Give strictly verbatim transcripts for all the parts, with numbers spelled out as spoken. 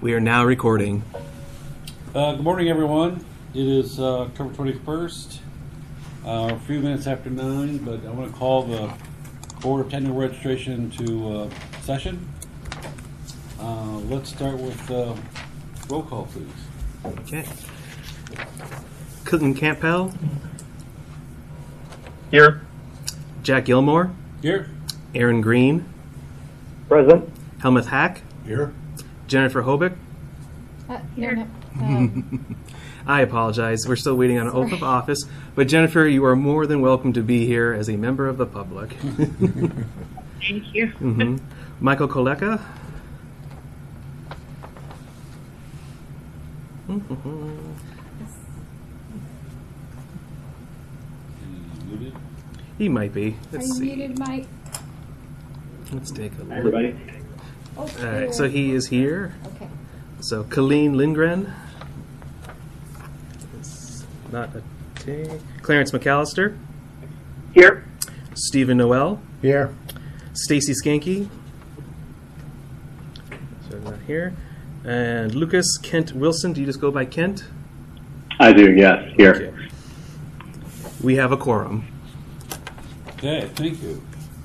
We are now recording. Uh, good morning, everyone. It is uh, October twenty-first, uh, a few minutes after nine, but I want to call the Board of Technical Registration to uh, session. Uh, let's start with uh, roll call, please. Okay. Clinton Campbell. Here. Jack Gilmore. Here. Aaron Green. Present. Helmuth Hack. Here. Jennifer Hobick. Uh, no, no. Um, I apologize. We're still waiting on an oath of office. But Jennifer, you are more than welcome to be here as a member of the public. Thank you. Mm-hmm. Michael Koleka. Muted. He might be. are Let's you see. muted, Mike? Let's take a look. Everybody. Oh, All there. right, so he is here. Okay. So Colleen Lindgren. It's not a T. Clarence McAllister. Here. Stephen Noel. Here. Stacy Skanke. So not here. And Lucas Kent Wilson. Do you just go by Kent? I do, yes. Here. Okay. We have a quorum. Okay, thank you.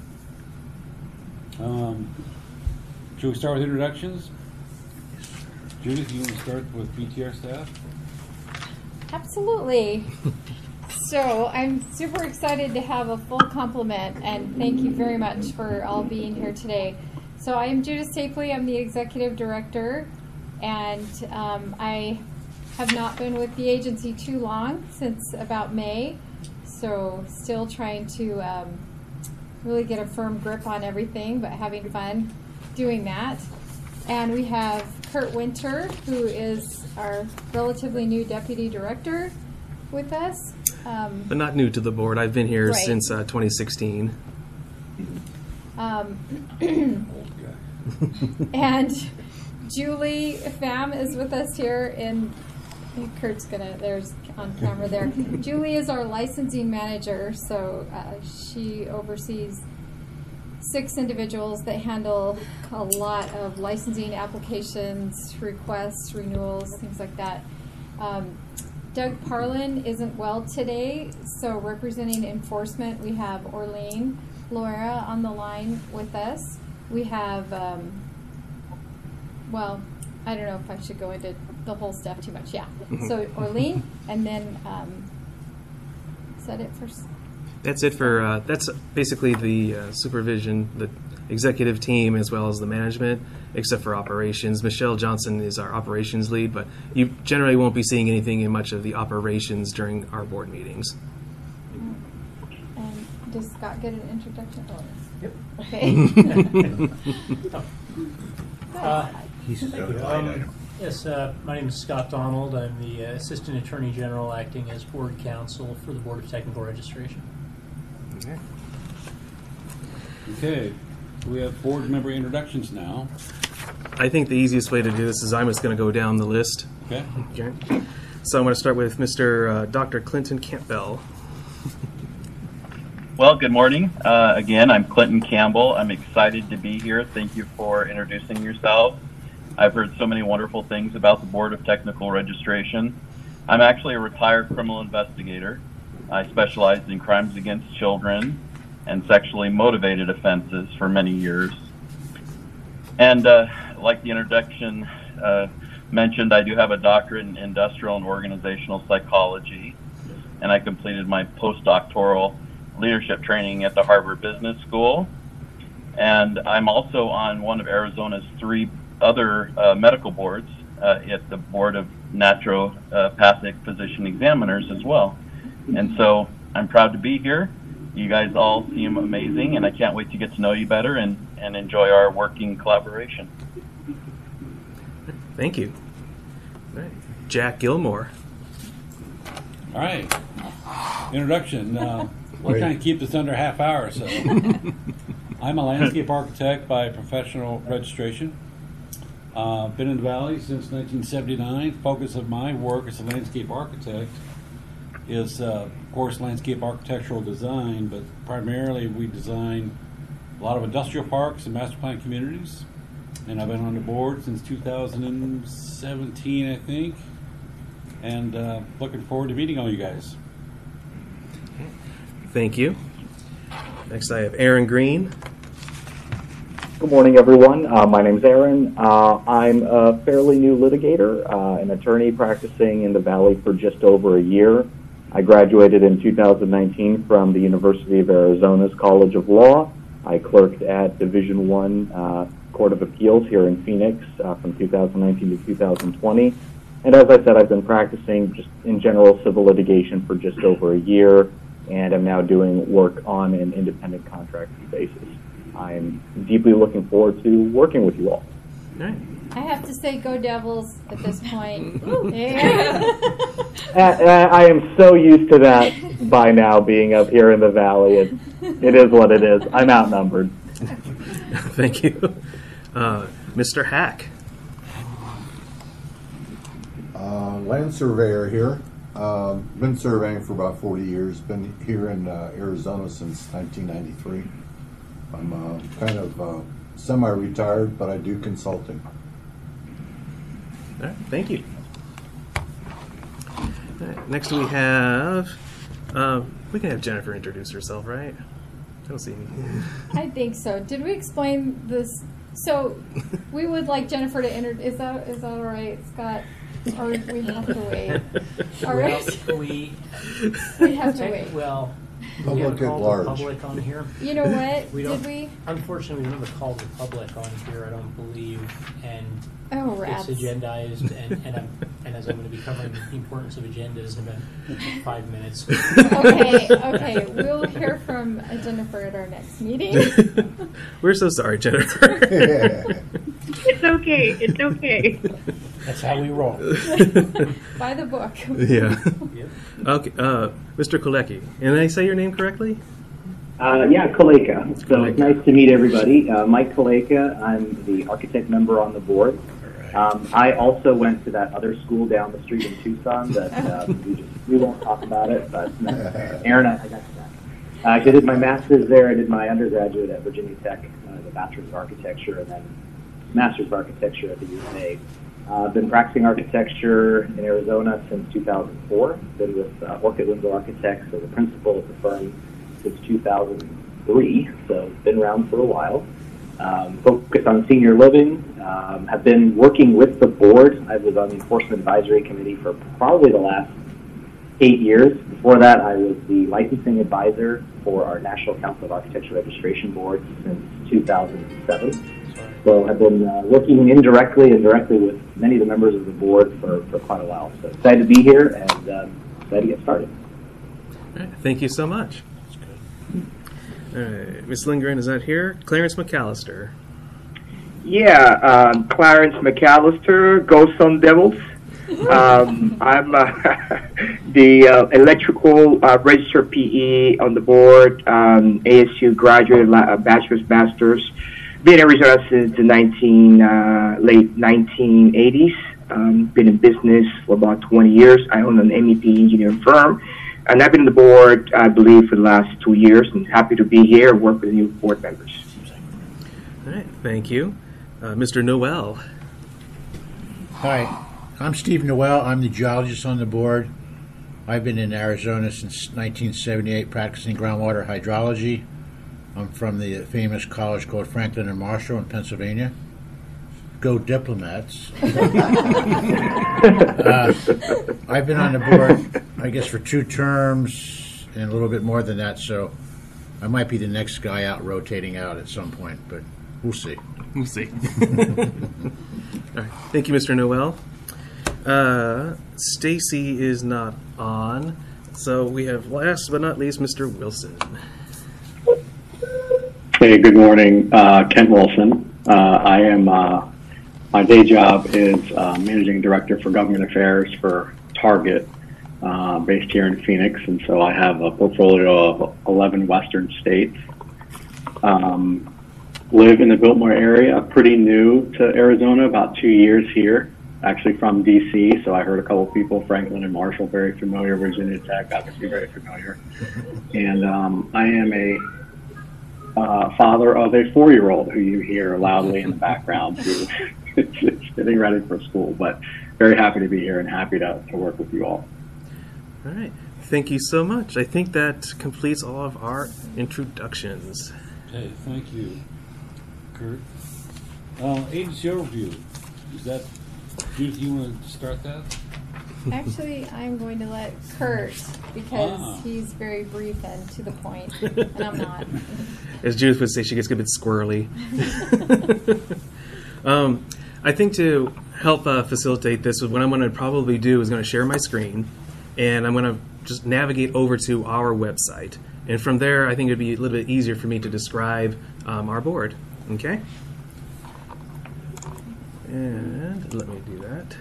Um, should we start with introductions? Judith, you want to start with B T R staff? Absolutely. So I'm super excited to have a full complement, and thank you very much for all being here today. So I am Judith Stapley. I'm the executive director, and um, I have not been with the agency too long, since about May. So still trying to um, really get a firm grip on everything, but having fun doing that. And we have Kurt Winter, who is our relatively new deputy director with us. Um, But not new to the board. I've been here Right. since uh, twenty sixteen. um, Old guy. and Julie Pham is with us here in, I think Kurt's gonna, there's on camera there. Julie is our licensing manager, so uh, she oversees six individuals that handle a lot of licensing applications, requests, renewals, things like that. Um, Doug Parlin isn't well today, so representing enforcement, we have Orlene Laura on the line with us. We have, um, well, I don't know if I should go into the whole stuff too much. Yeah. So Orlene, and then um, is that it for? s- That's it for, uh, that's basically the uh, supervision, the executive team, as well as the management, except for operations. Michelle Johnson is our operations lead, but you generally won't be seeing anything in much of the operations during our board meetings. And does Scott get an introduction? Oh, Yep. okay. Uh, He's Thank you. Um, Yes, uh, my name is Scott Donald. I'm the uh, Assistant Attorney General acting as Board Counsel for the Board of Technical Registration. Okay. Okay, we have board member introductions now. I think the easiest way to do this is I'm just going to go down the list. Okay. Okay. So I'm going to start with Mister Uh, Doctor Clinton Campbell. Well, good morning. Uh, again, I'm Clinton Campbell. I'm excited to be here. Thank you for introducing yourself. I've heard so many wonderful things about the Board of Technical Registration. I'm actually a retired criminal investigator. I specialized in crimes against children and sexually motivated offenses for many years. And uh, like the introduction uh, mentioned, I do have a doctorate in industrial and organizational psychology, and I completed my postdoctoral leadership training at the Harvard Business School. And I'm also on one of Arizona's three other uh, medical boards uh, at the Board of Naturopathic Physician Examiners as well. And so I'm proud to be here. You guys all seem amazing, and I can't wait to get to know you better and, and enjoy our working collaboration. Thank you. All right. Jack Gilmore. All right. Introduction. Uh, we're trying to keep this under a half hour or so. I'm a landscape architect by professional registration. Uh, been in the Valley since nineteen seventy-nine. Focus of my work as a landscape architect is, uh, of course, landscape architectural design, but primarily we design a lot of industrial parks and master plan communities. and I've been on the board since two thousand seventeen, I think, and uh, looking forward to meeting all you guys. Thank you. Next, I have Aaron Green. Good morning, everyone. Uh, my name's Aaron. Uh, I'm a fairly new litigator, uh, an attorney practicing in the Valley for just over a year. I graduated in two thousand nineteen from the University of Arizona's College of Law. I clerked at Division One uh, Court of Appeals here in Phoenix uh, from two thousand nineteen to two thousand twenty. And as I said, I've been practicing just in general civil litigation for just over a year, and I'm now doing work on an independent contracting basis. I'm deeply looking forward to working with you all. All right. I have to say, go Devils at this point. Yeah. uh, I am so used to that by now, being up here in the Valley. It, it is what it is. I'm outnumbered. Thank you. Uh, Mister Hack. Uh, land surveyor here. Uh, been surveying for about forty years. Been here in uh, Arizona since nineteen ninety-three. I'm uh, kind of uh, semi-retired, but I do consulting. All right, thank you. All right, next we have, uh, we can have Jennifer introduce herself, right? I don't see any. I think so. Did we explain this? So we would like Jennifer to introduce. Is that is that all right, Scott? Or we have to wait? All right. Well, we, we have to wait. Well, Public we have at called the large. public on here. You know what? We Did don't, we? Unfortunately, we never called the public on here, I don't believe, and Oh, rats. it's agendized, and, and, I'm, and as I'm going to be covering the importance of agendas in about five minutes. Okay, okay. We'll hear from Jennifer at our next meeting. We're so sorry, Jennifer. It's okay. It's okay. That's how we roll. By the book. Yeah. Yep. Okay, uh, Mister Kolecki. And did I say your name correctly? Uh, yeah, Kaleka. So Kaleka. it's nice to meet everybody. Uh, Mike Kaleka. I'm the architect member on the board. Um, I also went to that other school down the street in Tucson that uh, we just we won't talk about it. But uh, Aaron, I, I got you back. Uh, I did my master's there. I did my undergraduate at Virginia Tech, uh, the bachelor's of architecture, and then master's of architecture at the U of A. Uh, I've been practicing architecture in Arizona since two thousand four. Been with uh, Orchid Windsor Architects as a principal at the firm since two thousand three, so been around for a while. Um, focused on senior living. Um, have been working with the board. I was on the Enforcement Advisory Committee for probably the last eight years. Before that, I was the licensing advisor for our National Council of Architecture Registration Board since two thousand seven. So I've been uh, working indirectly and directly with many of the members of the board for, for quite a while. So excited to be here and um, excited to get started. All right, thank you so much. All right, Miz Lindgren is out here. Clarence McAllister. Yeah, um, Clarence McAllister, Go Sun Devils. Um, I'm uh, the uh, electrical uh, registered P E on the board, um, A S U graduate, uh, bachelor's, master's. Been in Arizona since the nineteen, uh, late nineteen eighties. Um, been in business for about twenty years. I own an M E P engineering firm. And I've been on the board, I believe, for the last two years, and happy to be here and work with the new board members. All right, thank you. Uh, Mister Noel. Hi, I'm Steve Noel. I'm the geologist on the board. I've been in Arizona since nineteen seventy-eight practicing groundwater hydrology. I'm from the famous college called Franklin and Marshall in Pennsylvania. Go Diplomats. uh, I've been on the board, I guess, for two terms and a little bit more than that, so I might be the next guy out rotating out at some point, but we'll see. We'll see. All right, thank you, Mister Noel. Uh, Stacy is not on, so we have last but not least Mister Wilson. Hey, good morning, uh, Kent Wilson. Uh, I am. Uh, my day job is uh, managing director for government affairs for Target, uh, based here in Phoenix, and so I have a portfolio of eleven Western states. Um, live in the Biltmore area. Pretty new to Arizona, about two years here. Actually from D C, so I heard a couple of people, Franklin and Marshall, very familiar. Virginia Tech, obviously very familiar. And um, I am a uh, father of a four-year-old who you hear loudly in the background who is getting ready for school. But very happy to be here and happy to, to work with you all. All right. Thank you so much. I think that completes all of our introductions. Okay, thank you, Kurt. Uh, agency overview. Is that, Judith, you want to start that? Actually, I'm going to let Kurt, because Ah. he's very brief and to the point, and I'm not. As Judith would say, she gets a bit squirrely. um, I think to help uh, facilitate this, what I'm going to probably do is going to share my screen, and I'm going to just navigate over to our website. And from there, I think it would be a little bit easier for me to describe um, our board. Okay? And let me do that.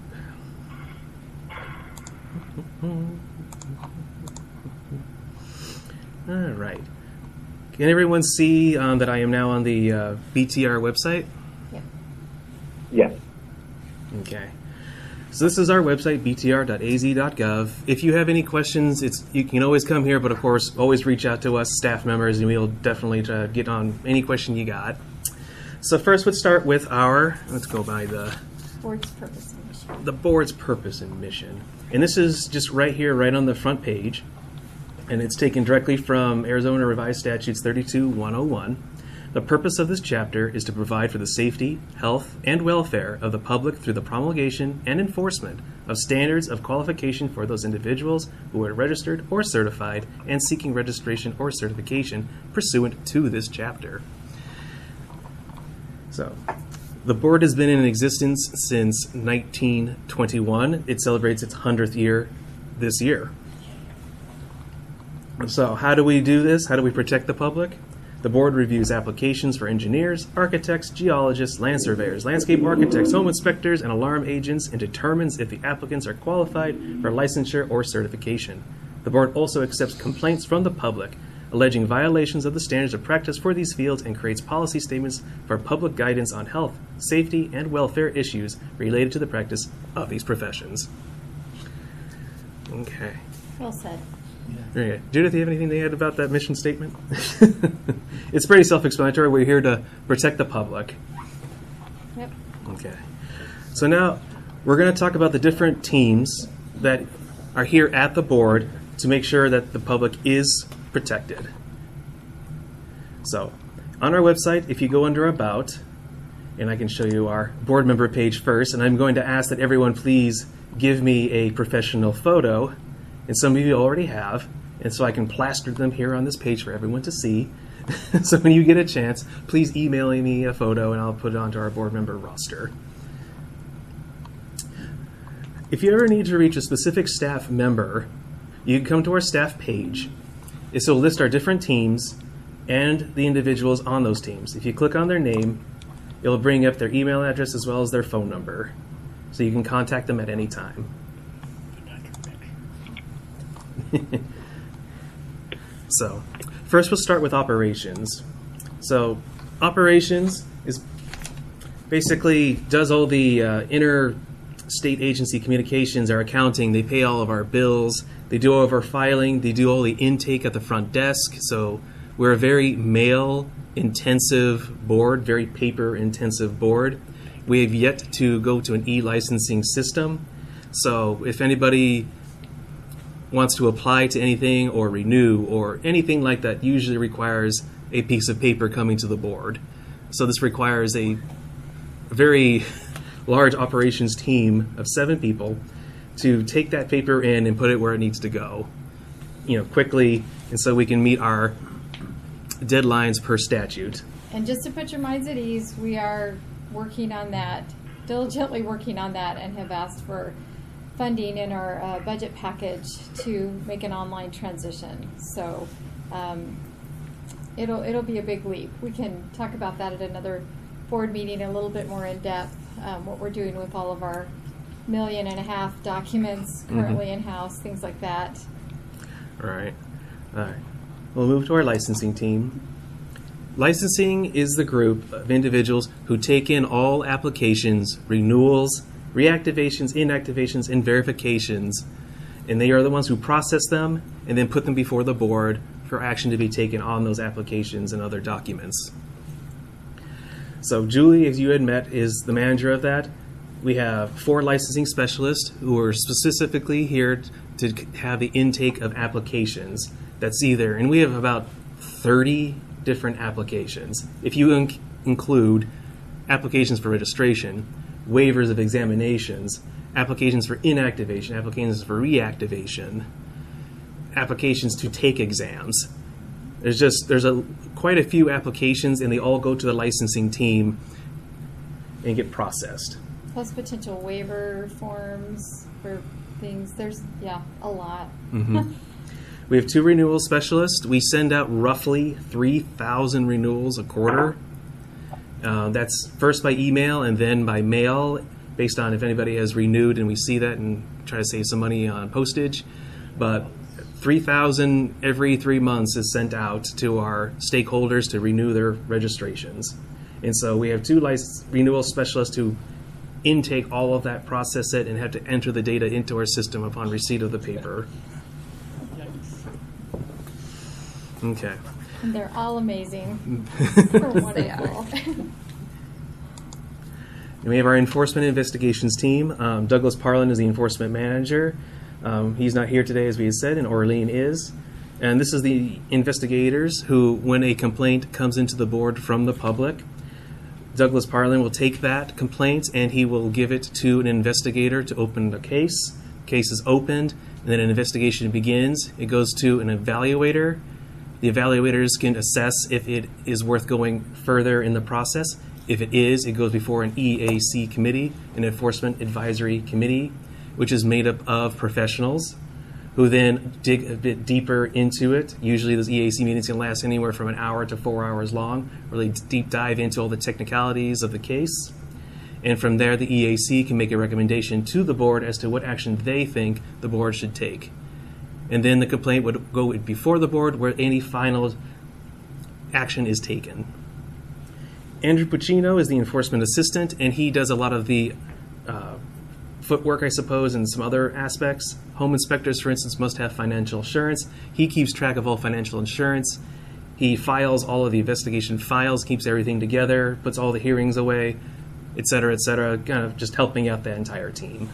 All right. Can everyone see um, that I am now on the uh, B T R website? Yeah. Yes. Okay. So this is our website, b t r dot a z dot gov. If you have any questions, it's you can always come here, but of course, always reach out to us, staff members, and we'll definitely try to get on any question you got. So first, let's start with our, let's go by the Board's purpose and mission. the board's purpose and mission. And this is just right here, right on the front page. And it's taken directly from Arizona Revised Statutes thirty-two one oh one. The purpose of this chapter is to provide for the safety, health, and welfare of the public through the promulgation and enforcement of standards of qualification for those individuals who are registered or certified and seeking registration or certification pursuant to this chapter. So, the board has been in existence since nineteen twenty-one. It celebrates its hundredth year this year. So how do we do this? How do we protect the public? The board reviews applications for engineers, architects, geologists, land surveyors, landscape architects, home inspectors, and alarm agents, and determines if the applicants are qualified for licensure or certification. The board also accepts complaints from the public alleging violations of the standards of practice for these fields and creates policy statements for public guidance on health, safety, and welfare issues related to the practice of these professions. Okay. Well said. Okay. Judith, do you have anything to add about that mission statement? It's pretty self-explanatory. We're here to protect the public. Yep. Okay. So now we're going to talk about the different teams that are here at the board to make sure that the public is protected. So on our website, if you go under About, and I can show you our board member page first, and I'm going to ask that everyone please give me a professional photo, and some of you already have, and so I can plaster them here on this page for everyone to see. So when you get a chance, please email me a photo and I'll put it onto our board member roster. If you ever need to reach a specific staff member, you can come to our staff page. This will list our different teams and the individuals on those teams. If you click on their name, it'll bring up their email address as well as their phone number, so you can contact them at any time. So, first we'll start with operations. So, operations is basically does all the uh, inter-state agency communications, our accounting. They pay all of our bills. They do all of our filing. They do all the intake at the front desk. So, we're a very mail-intensive board, very paper-intensive board. We have yet to go to an e-licensing system. So, if anybody wants to apply to anything or renew or anything like that, usually requires a piece of paper coming to the board. So this requires a very large operations team of seven people to take that paper in and put it where it needs to go, you know, quickly, and so we can meet our deadlines per statute. And just to put your minds at ease, we are working on that, diligently working on that, and have asked for funding in our uh, budget package to make an online transition. So um, it'll it'll be a big leap. We can talk about that at another board meeting a little bit more in depth, um, what we're doing with all of our million and a half documents currently mm-hmm. in-house, things like that. All right. All right. We'll move to our licensing team. Licensing is the group of individuals who take in all applications, renewals, reactivations, inactivations, and verifications, and they are the ones who process them and then put them before the board for action to be taken on those applications and other documents. So Julie, as you had met, is the manager of that. We have four licensing specialists who are specifically here to have the intake of applications. That's either, and we have about thirty different applications. If you inc- include applications for registration, waivers of examinations, applications for inactivation, applications for reactivation, applications to take exams. There's just, there's a quite a few applications, and they all go to the licensing team and get processed. Plus potential waiver forms for things. There's, yeah, a lot. Mm-hmm. We have two renewal specialists. We send out roughly three thousand renewals a quarter. Uh, that's first by email and then by mail, based on if anybody has renewed, and we see that and try to save some money on postage. But three thousand every three months is sent out to our stakeholders to renew their registrations. And so we have two license renewal specialists who intake all of that, process it, and have to enter the data into our system upon receipt of the paper. Okay. And they're all amazing. They're wonderful. And we have our enforcement investigations team. Um, Douglas Parlin is the enforcement manager. Um, he's not here today, as we had said, and Orlean is. And this is the investigators who, when a complaint comes into the board from the public, Douglas Parlin will take that complaint and he will give it to an investigator to open the case. Case is opened, and then an investigation begins. It goes to an evaluator. The evaluators can assess if it is worth going further in the process. If it is, it goes before an E A C committee, an Enforcement Advisory Committee, which is made up of professionals who then dig a bit deeper into it. Usually those E A C meetings can last anywhere from an hour to four hours long, really deep dive into all the technicalities of the case. And from there, the E A C can make a recommendation to the board as to what action they think the board should take. And then the complaint would go before the board where any final action is taken. Andrew Puccino is the enforcement assistant, and he does a lot of the uh, footwork, I suppose, and some other aspects. Home inspectors, for instance, must have financial insurance. He keeps track of all financial insurance. He files all of the investigation files, keeps everything together, puts all the hearings away, et cetera, et cetera, kind of just helping out the entire team.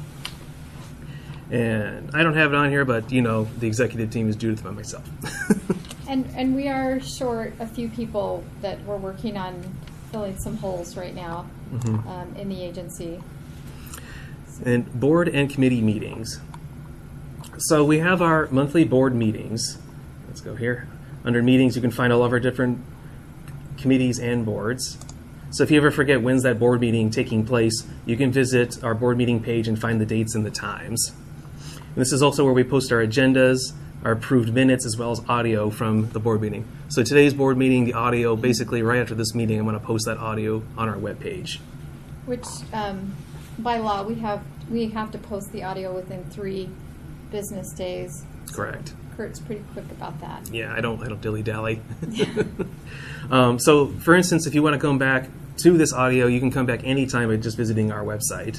And I don't have it on here, but, you know, the executive team is Judith and myself. and and we are short a few people that we're working on filling some holes right now mm-hmm. um, in the agency. So. And board and committee meetings. So we have our monthly board meetings. Let's go here. Under meetings, you can find all of our different committees and boards. So if you ever forget when's that board meeting taking place, you can visit our board meeting page and find the dates and the times. And this is also where we post our agendas, our approved minutes, as well as audio from the board meeting. So today's board meeting, the audio, basically right after this meeting, I'm going to post that audio on our webpage. Which, um, by law, we have we have to post the audio within three business days. Correct. Kurt's pretty quick about that. Yeah, I don't I don't dilly dally. um, so, for instance, if you want to come back to this audio, you can come back anytime by just visiting our website.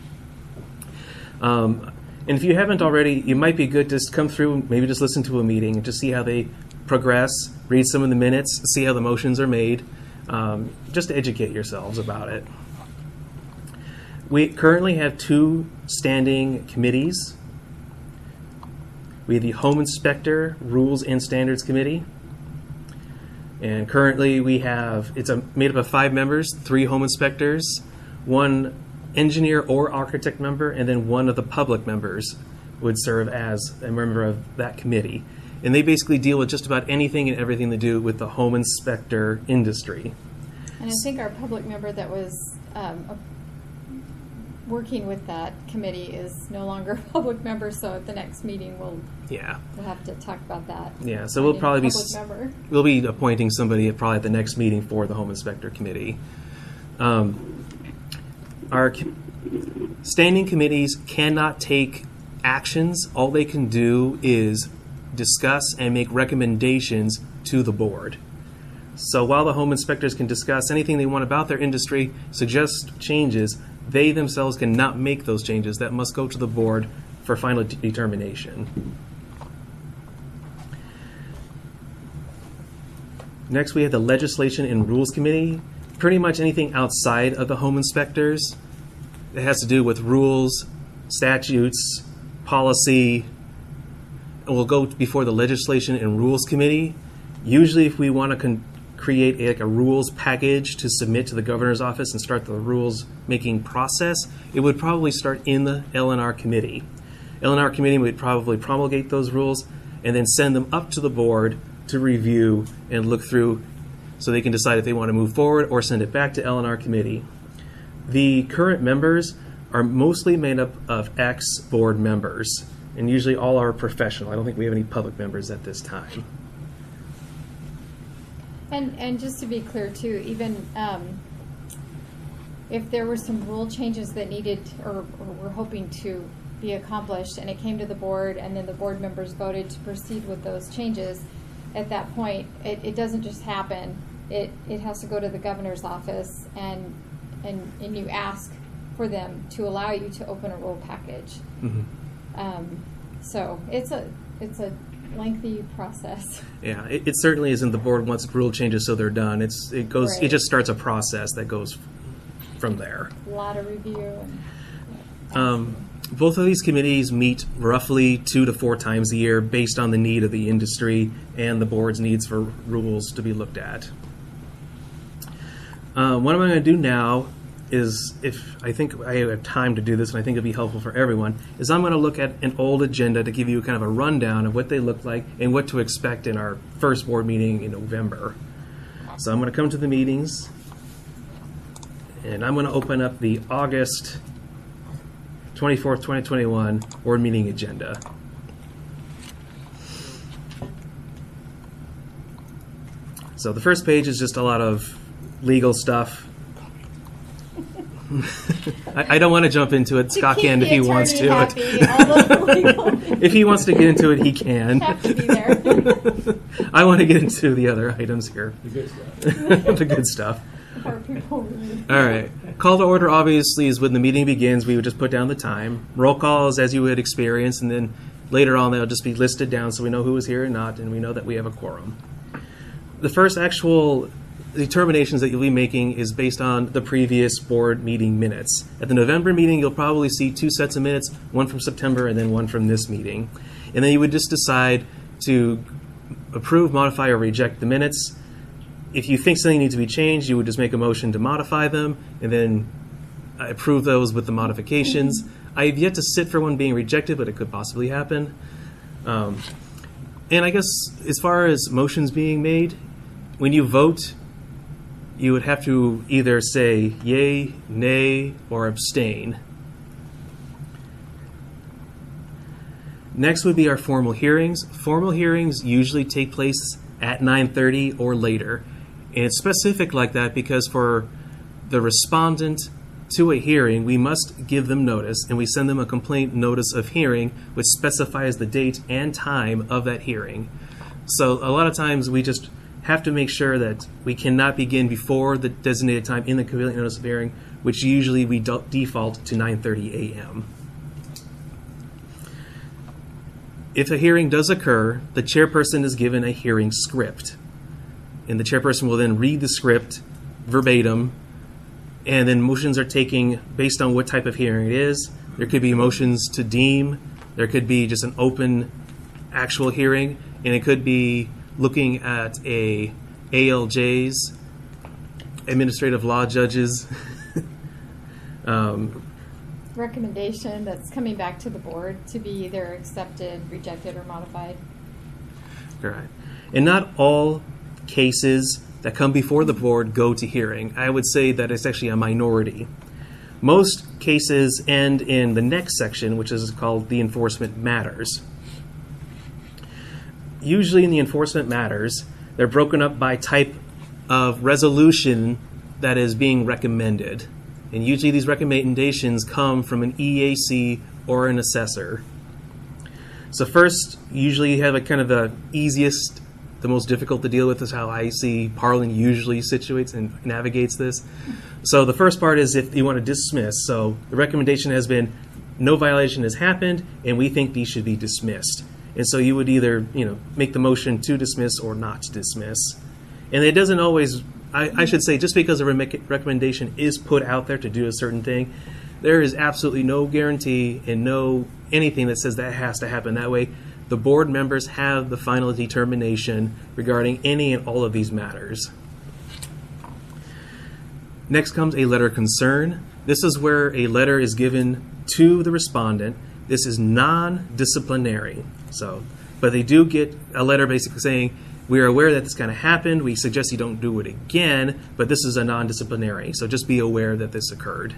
Um, and if you haven't already, it might be good to just come through, maybe just listen to a meeting and just see how they progress, read some of the minutes, see how the motions are made, um, just to educate yourselves about it. We currently have two standing committees. We have the Home Inspector Rules and Standards Committee. And currently we have, it's a, made up of five members, three home inspectors, one engineer or architect member, and then one of the public members would serve as a member of that committee. And they basically deal with just about anything and everything to do with the home inspector industry. And I think our public member that was um, a working with that committee is no longer a public member, so at the next meeting we'll yeah we'll have to talk about that. Yeah, so we'll probably be member. we'll be appointing somebody at probably at the next meeting for the home inspector committee. Um, our standing committees cannot take actions. All they can do is discuss and make recommendations to the board. So while the home inspectors can discuss anything they want about their industry, suggest changes, they themselves cannot make those changes. That must go to the board for final de- determination. Next, we have the Legislation and Rules Committee. Pretty much anything outside of the home inspectors. It has to do with rules, statutes, policy. It will go before the Legislation and Rules Committee. Usually, if we want to con- create a, like a rules package to submit to the governor's office and start the rules making process, it would probably start in the L and R committee. L and R committee would probably promulgate those rules and then send them up to the board to review and look through so they can decide if they want to move forward or send it back to L and R committee. The current members are mostly made up of ex-board members, and usually all are professional. I don't think we have any public members at this time. And and just to be clear too, even um, if there were some rule changes that needed or, or were hoping to be accomplished, and it came to the board, and then the board members voted to proceed with those changes, at that point, it, it doesn't just happen. It it has to go to the governor's office, and and and you ask for them to allow you to open a rule package. Mm-hmm. Um, so it's a it's a lengthy process. Yeah, it, it certainly isn't the board wants rule changes so they're done. It's it goes Right. it just starts a process that goes from there. A lot of review. And, Um, both of these committees meet roughly two to four times a year based on the need of the industry and the board's needs for rules to be looked at. Uh, what I'm going to do now is, if I think I have time to do this, and I think it'll be helpful for everyone, is I'm going to look at an old agenda to give you kind of a rundown of what they look like and what to expect in our first board meeting in November. So I'm going to come to the meetings, and I'm going to open up the August twenty-fourth, twenty twenty-one board meeting agenda. So the first page is just a lot of legal stuff. I, I don't want to jump into it. To Scott keep can the if he wants attorney to. happy, all the legal If he wants to get into it, he can. have to be there. I want to get into the other items here. The good stuff. The good stuff. Our people really- All right. Call to order, obviously, is when the meeting begins. We would just put down the time. Roll calls, as you would experience, and then later on they'll just be listed down so we know who is here and not, and we know that we have a quorum. The first actual determinations that you'll be making is based on the previous board meeting minutes. At the November meeting, you'll probably see two sets of minutes, one from September and then one from this meeting. And then you would just decide to approve, modify, or reject the minutes. If you think something needs to be changed, you would just make a motion to modify them and then approve those with the modifications. I have yet to sit for one being rejected, but it could possibly happen. Um, and I guess as far as motions being made, when you vote, you would have to either say yay, nay, or abstain. Next would be our formal hearings. Formal hearings usually take place at nine thirty or later. And it's specific like that because for the respondent to a hearing, we must give them notice, and we send them a complaint notice of hearing, which specifies the date and time of that hearing. So a lot of times we just have to make sure that we cannot begin before the designated time in the complaint notice of hearing, which usually we do- default to nine thirty a.m. If a hearing does occur, the chairperson is given a hearing script. And the chairperson will then read the script verbatim, and then motions are taken based on what type of hearing it is. There could be motions to deem, there could be just an open actual hearing, and it could be looking at a A L Js, administrative law judges. um, recommendation that's coming back to the board to be either accepted, rejected, or modified. Right. And not all cases that come before the board go to hearing. I would say that it's actually a minority. Most cases end in the next section, which is called the enforcement matters. Usually in the enforcement matters, they're broken up by type of resolution that is being recommended. And usually these recommendations come from an E A C or an assessor. So first, usually you have a kind of the easiest, the most difficult to deal with is how I see Parlin usually situates and navigates this. So the first part is if you want to dismiss. So the recommendation has been no violation has happened and we think these should be dismissed. And so you would either, you know, make the motion to dismiss or not to dismiss. And it doesn't always, I, I should say, just because a rec- recommendation is put out there to do a certain thing, there is absolutely no guarantee and no anything that says that has to happen that way. The board members have the final determination regarding any and all of these matters. Next comes a letter of concern. This is where a letter is given to the respondent. This is non-disciplinary. So, but they do get a letter basically saying, we are aware that this kind of happened. We suggest you don't do it again, but this is a non-disciplinary. So just be aware that this occurred.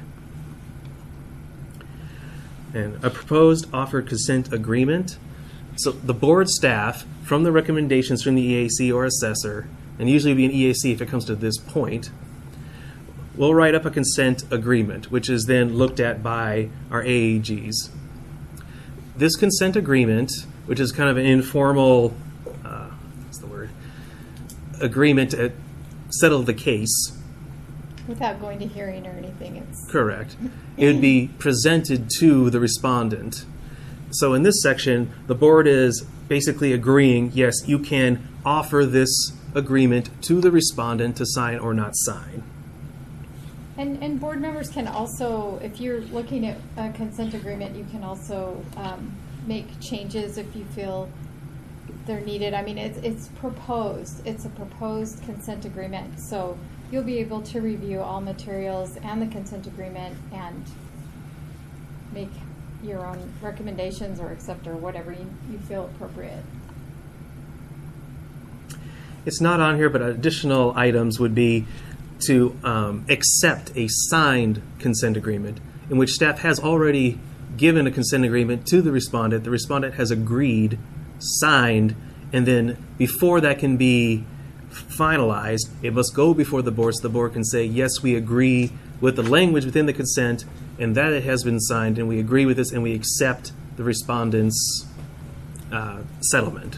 And a proposed offered consent agreement. So the board staff, from the recommendations from the E A C or assessor, and usually be an E A C if it comes to this point, will write up a consent agreement, which is then looked at by our A A Gs. This consent agreement, which is kind of an informal, uh, what's the word, agreement to settle the case. Without going to hearing or anything, it's correct. It would be presented to the respondent. So in this section, the board is basically agreeing, yes, you can offer this agreement to the respondent to sign or not sign. And, and board members can also, if you're looking at a consent agreement, you can also um, make changes if you feel they're needed. I mean, it's, it's proposed. It's a proposed consent agreement. So you'll be able to review all materials and the consent agreement and make your own recommendations or accept or whatever you, you feel appropriate. It's not on here, but additional items would be to um, accept a signed consent agreement in which staff has already given a consent agreement to the respondent. The respondent has agreed, signed, and then before that can be finalized, it must go before the board so the board can say, yes, we agree with the language within the consent and that it has been signed, and we agree with this and we accept the respondent's uh, settlement.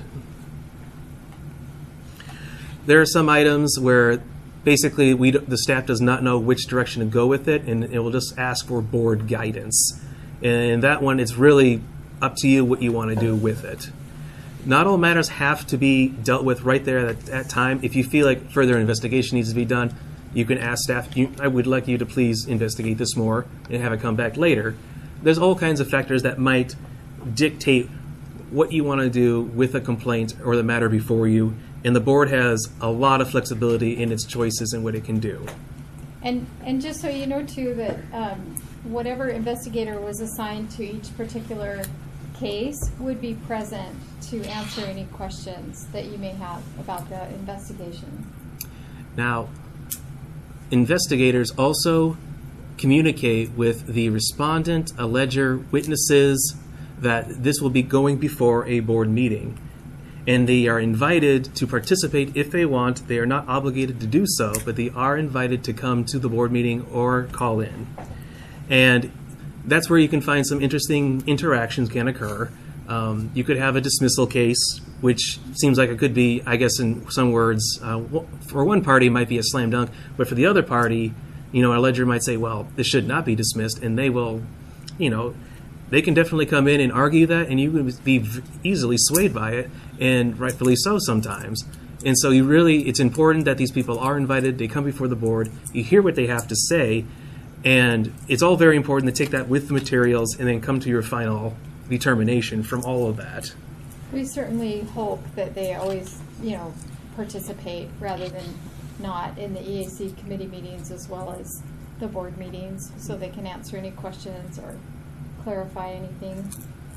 There are some items where basically we the staff does not know which direction to go with it, and it will just ask for board guidance. And that one, it's really up to you what you want to do with it. Not all matters have to be dealt with right there at that time. If you feel like further investigation needs to be done, you can ask staff, you, I would like you to please investigate this more and have it come back later. There's all kinds of factors that might dictate what you want to do with a complaint or the matter before you, and the board has a lot of flexibility in its choices and what it can do. And and just so you know, too, that um, whatever investigator was assigned to each particular case would be present to answer any questions that you may have about the investigation. Now, investigators also communicate with the respondent, alleger, witnesses that this will be going before a board meeting. And they are invited to participate if they want. They are not obligated to do so, but they are invited to come to the board meeting or call in. And that's where you can find some interesting interactions can occur. Um, you could have a dismissal case, which seems like it could be, I guess in some words, uh, for one party it might be a slam dunk, but for the other party, you know, a ledger might say, well, this should not be dismissed, and they will, you know, they can definitely come in and argue that, and you can be easily swayed by it, and rightfully so sometimes. And so you really, it's important that these people are invited, they come before the board, you hear what they have to say, and it's all very important to take that with the materials and then come to your final determination from all of that. We certainly hope that they always, you know, participate rather than not in the E A C committee meetings as well as the board meetings, so they can answer any questions or clarify anything.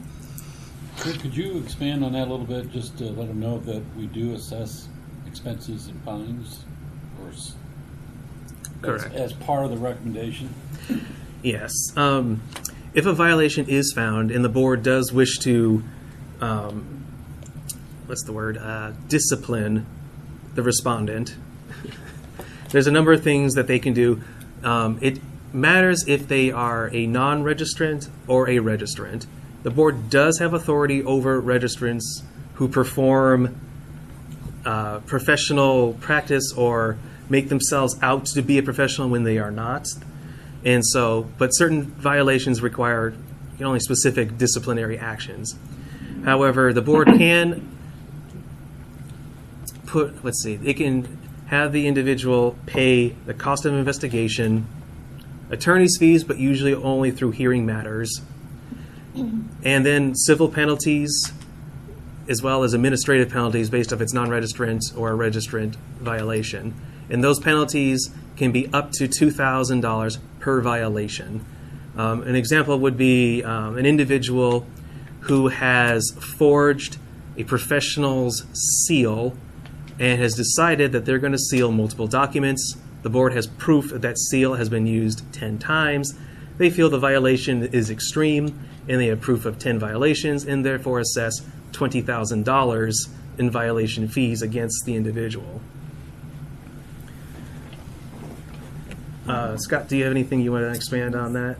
So could you expand on that a little bit, just to let them know that we do assess expenses and fines, or s- Correct. As, as part of the recommendation? Yes. Um, if a violation is found and the board does wish to, um, what's the word, uh, discipline the respondent, there's a number of things that they can do. Um, it matters if they are a non-registrant or a registrant. The board does have authority over registrants who perform uh, professional practice or make themselves out to be a professional when they are not. And so, but certain violations require only specific disciplinary actions. However, the board can put, let's see, it can have the individual pay the cost of investigation, attorney's fees, but usually only through hearing matters, and then civil penalties, as well as administrative penalties based off its non-registrant or a registrant violation. And those penalties can be up to two thousand dollars per violation. Um, an example would be um, an individual who has forged a professional's seal and has decided that they're going to seal multiple documents. The board has proof that that seal has been used ten times. They feel the violation is extreme, and they have proof of ten violations, and therefore assess twenty thousand dollars in violation fees against the individual. Uh, Scott, do you have anything you want to expand on that?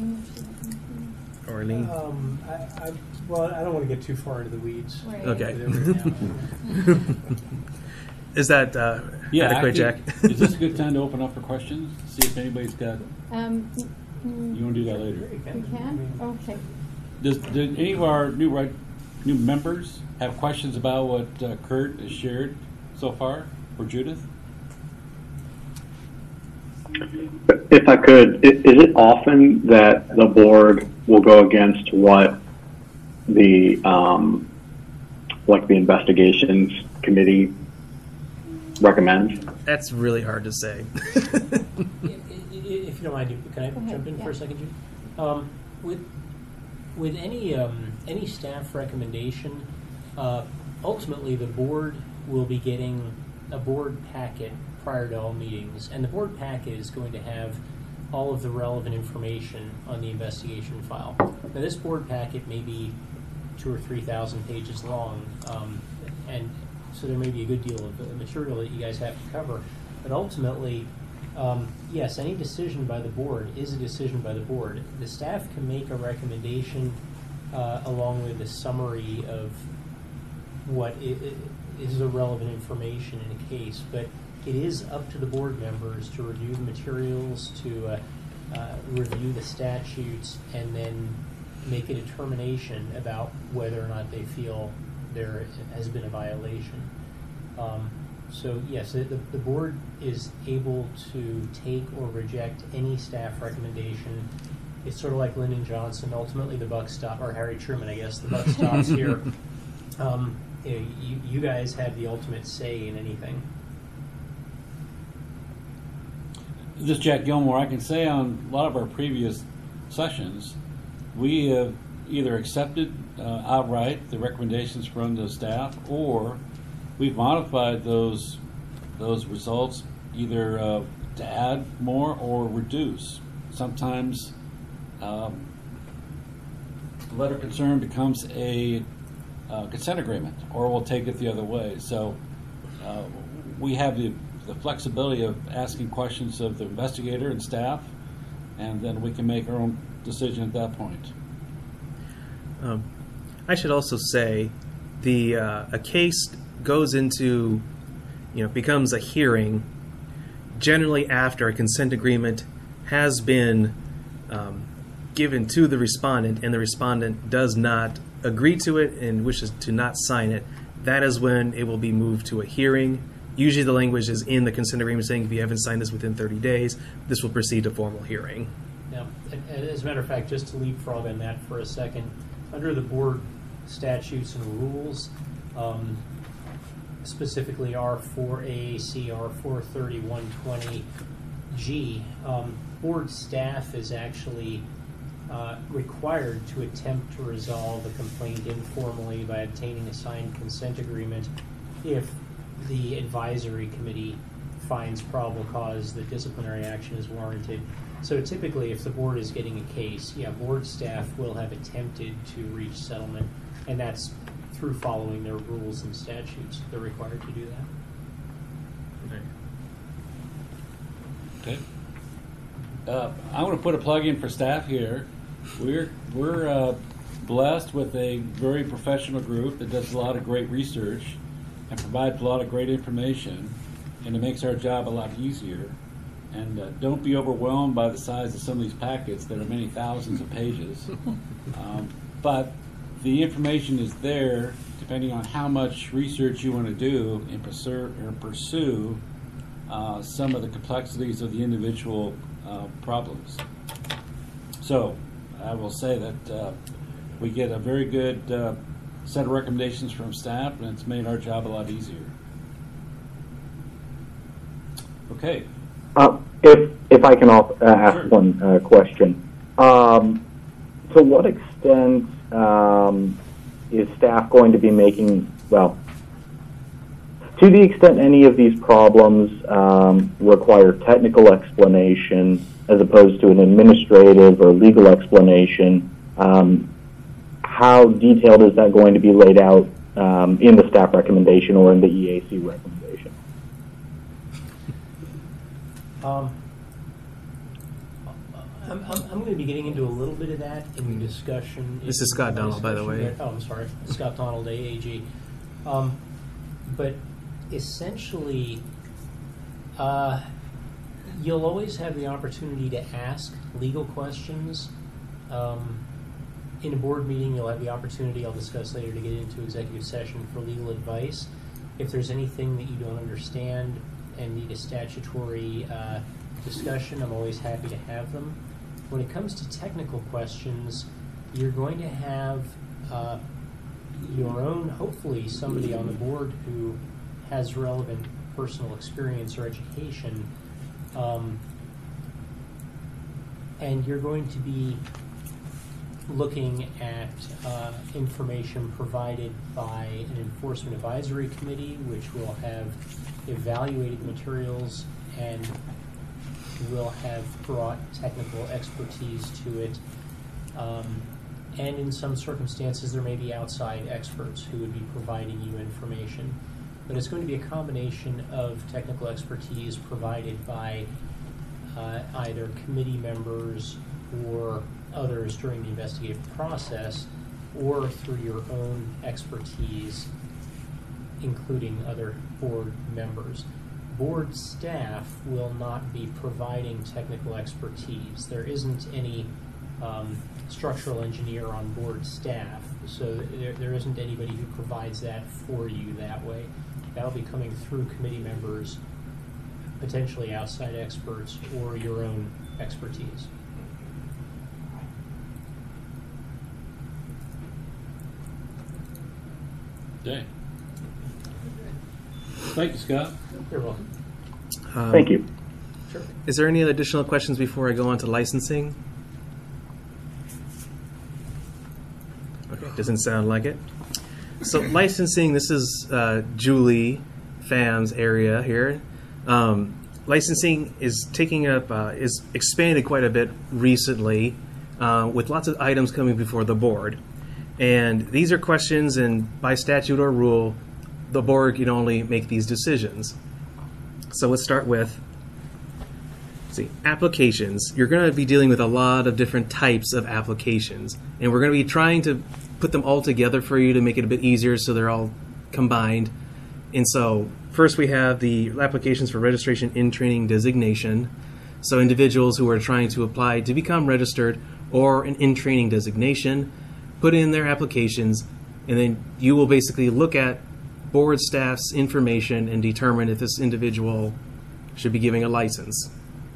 Or Arlene? Um, I, I, well, I don't want to get too far into the weeds. Right. Okay. Right Is that uh, Yeah, adequate, Jack? actually, is this a good time to open up for questions? See if anybody's got. Um, You want to do that later? we can? Okay. Does did any of our new right, new members have questions about what uh, Kurt has shared so far, or Judith? If I could, i- is it often that the board will go against what the, um, like the investigations committee recommends? That's really hard to say. If you don't mind, can I Go ahead, jump in yeah. for a second, Jude? Um, with with any um, any staff recommendation, uh, ultimately the board will be getting a board packet prior to all meetings, and the board packet is going to have all of the relevant information on the investigation file. Now, this board packet may be two or three thousand pages long, um, and so there may be a good deal of uh, material that you guys have to cover. But ultimately, um, yes, any decision by the board is a decision by the board. The staff can make a recommendation uh, along with a summary of what i- i- is the relevant information in a case, but it is up to the board members to review the materials, to uh, uh, review the statutes, and then make a determination about whether or not they feel there has been a violation. Um, so yes, the, the board is able to take or reject any staff recommendation. It's sort of like Lyndon Johnson. Ultimately, the buck stops, or Harry Truman, I guess. The buck stops here. Um, you, know, you, you guys have the ultimate say in anything. This is Jack Gilmore. I can say on a lot of our previous sessions, we have either accepted uh, outright the recommendations from the staff, or we've modified those those results either uh, to add more or reduce. Sometimes um, the letter of concern becomes a uh, consent agreement, or we'll take it the other way. So uh, we have the, the flexibility of asking questions of the investigator and staff, and then we can make our own decision at that point. Um, I should also say, the uh, a case goes into, you know, becomes a hearing generally after a consent agreement has been um, given to the respondent, and the respondent does not agree to it and wishes to not sign it. That is when it will be moved to a hearing. Usually the language is in the consent agreement saying if you haven't signed this within thirty days, this will proceed to formal hearing. Now, and- and as a matter of fact, just to leapfrog on that for a second, under the board statutes and rules, um, specifically R four A C R four thirty-one twenty G, um, board staff is actually uh, required to attempt to resolve a complaint informally by obtaining a signed consent agreement if the advisory committee finds probable cause that disciplinary action is warranted. So typically, if the board is getting a case, yeah, board staff will have attempted to reach settlement, and that's through following their rules and statutes. They're required to do that. Okay. Uh, I want to put a plug in for staff here. We're we're uh, blessed with a very professional group that does a lot of great research and provides a lot of great information, and it makes our job a lot easier. And uh, don't be overwhelmed by the size of some of these packets that are many thousands of pages. Um, but the information is there depending on how much research you want to do and pursue, or pursue uh, some of the complexities of the individual uh, problems. So I will say that uh, we get a very good uh, set of recommendations from staff, and it's made our job a lot easier. Okay. Uh, if if I can also, uh, ask Sure. one uh, question, um, to what extent um, is staff going to be making, well, to the extent any of these problems um, require technical explanation as opposed to an administrative or legal explanation, um, how detailed is that going to be laid out um, in the staff recommendation or in the E A C recommendation? Um, I'm, I'm, I'm going to be getting into a little bit of that in the discussion. This is Scott Donald, by the way. There. Oh, I'm sorry. Scott Donald, A A G. Um, but essentially, uh, you'll always have the opportunity to ask legal questions. Um, in a board meeting, you'll have the opportunity, I'll discuss later, to get into executive session for legal advice. If there's anything that you don't understand and need a statutory uh, discussion, I'm always happy to have them. When it comes to technical questions, you're going to have uh, your own, hopefully somebody on the board who has relevant personal experience or education, um, and you're going to be looking at uh, information provided by an enforcement advisory committee, which will have evaluated materials and will have brought technical expertise to it. Um, and in some circumstances, there may be outside experts who would be providing you information. But it's going to be a combination of technical expertise provided by uh, either committee members or others during the investigative process, or through your own expertise, including other board members. Board staff will not be providing technical expertise. There isn't any um, structural engineer on board staff, so there, there isn't anybody who provides that for you that way. That'll be coming through committee members, potentially outside experts, or your own expertise. Okay. Thank you, Scott. You're welcome. Um, Thank you. Sure. Is there any additional questions before I go on to licensing? Okay, doesn't sound like it. So licensing, this is uh, Julie Pham's area here. Um, licensing is taking up, uh, is expanded quite a bit recently uh, with lots of items coming before the board. And these are questions, and by statute or rule, the board can only make these decisions. So let's start with, let's see, applications. You're going to be dealing with a lot of different types of applications, and we're going to be trying to put them all together for you to make it a bit easier so they're all combined. And so first we have the applications for registration in training designation. So individuals who are trying to apply to become registered or an in training designation put in their applications, and then you will basically look at board staff's information and determine if this individual should be giving a license.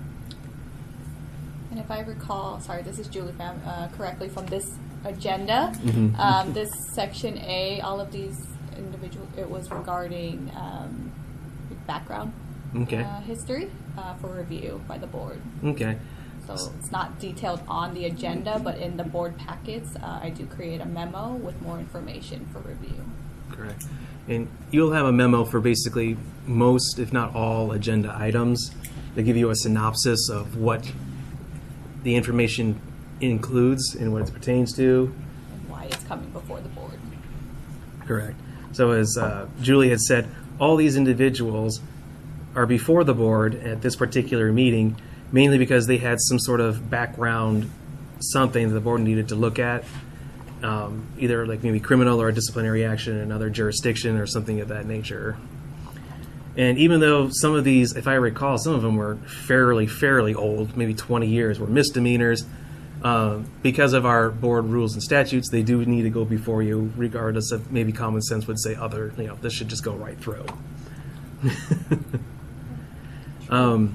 And if I recall, sorry, this is Julie Pham, uh, correctly from this agenda, Mm-hmm. um, this section A, all of these individual, it was regarding um, background Okay. uh, history uh, for review by the board. Okay. So it's not detailed on the agenda, but in the board packets, uh, I do create a memo with more information for review. Correct. And you'll have a memo for basically most, if not all, agenda items. They give you a synopsis of what the information includes and what it pertains to. And why it's coming before the board. Correct. So as uh, Julie had said, all these individuals are before the board at this particular meeting, mainly because they had some sort of background, something that the board needed to look at, um, either like maybe criminal or disciplinary action in another jurisdiction or something of that nature. And even though some of these, if I recall, some of them were fairly, fairly old, maybe twenty years, were misdemeanors, um, because of our board rules and statutes, they do need to go before you, regardless of maybe common sense would say other, you know, this should just go right through. Um,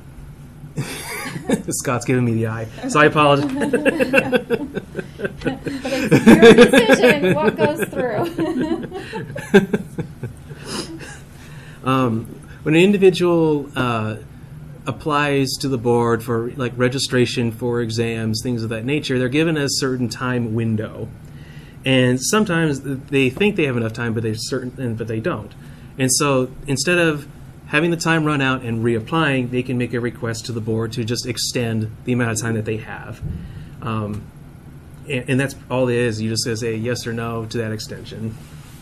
Scott's giving me the eye, so I apologize. But it's your decision what goes through. um, when an individual uh, applies to the board for like registration for exams, things of that nature, they're given a certain time window, and sometimes they think they have enough time, but they certain, but they don't. And so instead of having the time run out and reapplying, they can make a request to the board to just extend the amount of time that they have. Um, and, and that's all it is. You just say yes or no to that extension.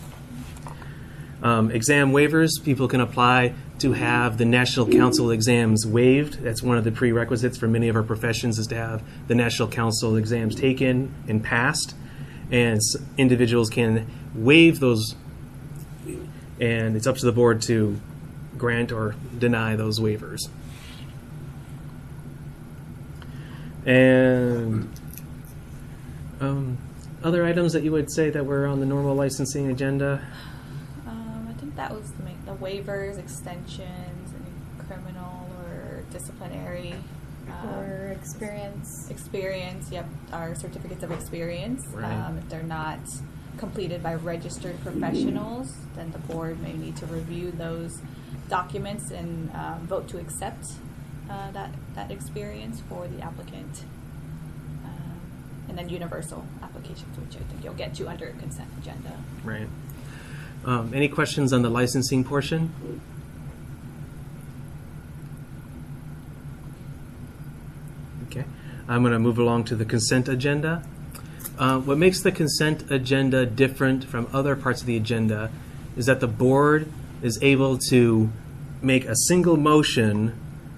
Um, exam waivers, people can apply to have the National Council exams waived. That's one of the prerequisites for many of our professions, is to have the National Council exams taken and passed. And individuals can waive those, and it's up to the board to grant or deny those waivers. And um, other items that you would say that were on the normal licensing agenda? Um, I think that was the, main, the waivers, extensions, any criminal or disciplinary. Um, Or experience. Experience, yep. Our certificates of experience. Right. Um, if they're not completed by registered professionals, then the board may need to review those documents and uh, vote to accept uh, that, that experience for the applicant. Um, and then universal applications, which I think you'll get to under consent agenda. Right. Um, any questions on the licensing portion? Okay. I'm going to move along to the consent agenda. Uh, what makes the consent agenda different from other parts of the agenda is that the board is able to make a single motion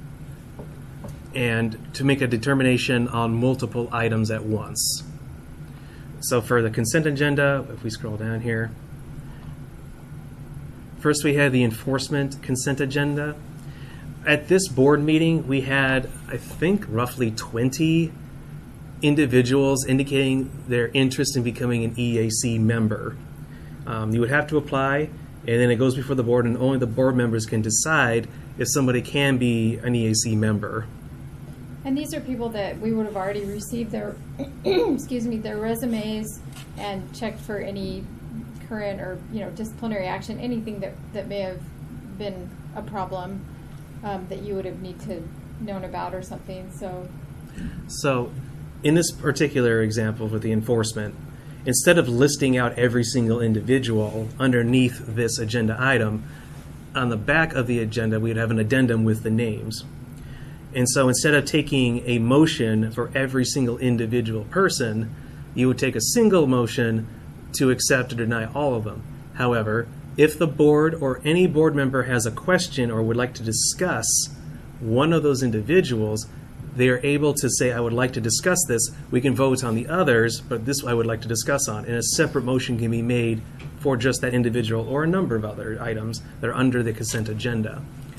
and to make a determination on multiple items at once. So for the consent agenda, if we scroll down here, first we had the enforcement consent agenda. At this board meeting, we had, I think, roughly twenty individuals indicating their interest in becoming an E A C member. Um, you would have to apply, and then it goes before the board, and only the board members can decide if somebody can be an E A C member. And these are people that we would have already received their, excuse me, their resumes and checked for any current or, you know, disciplinary action, anything that, that may have been a problem um, that you would have need to known about or something. So, So in this particular example with the enforcement, instead of listing out every single individual underneath this agenda item, on the back of the agenda, we'd have an addendum with the names. And so instead of taking a motion for every single individual person, you would take a single motion to accept or deny all of them. However, if the board or any board member has a question or would like to discuss one of those individuals, they are able to say, I would like to discuss this. We can vote on the others, but this I would like to discuss on. And a separate motion can be made for just that individual or a number of other items that are under the consent agenda.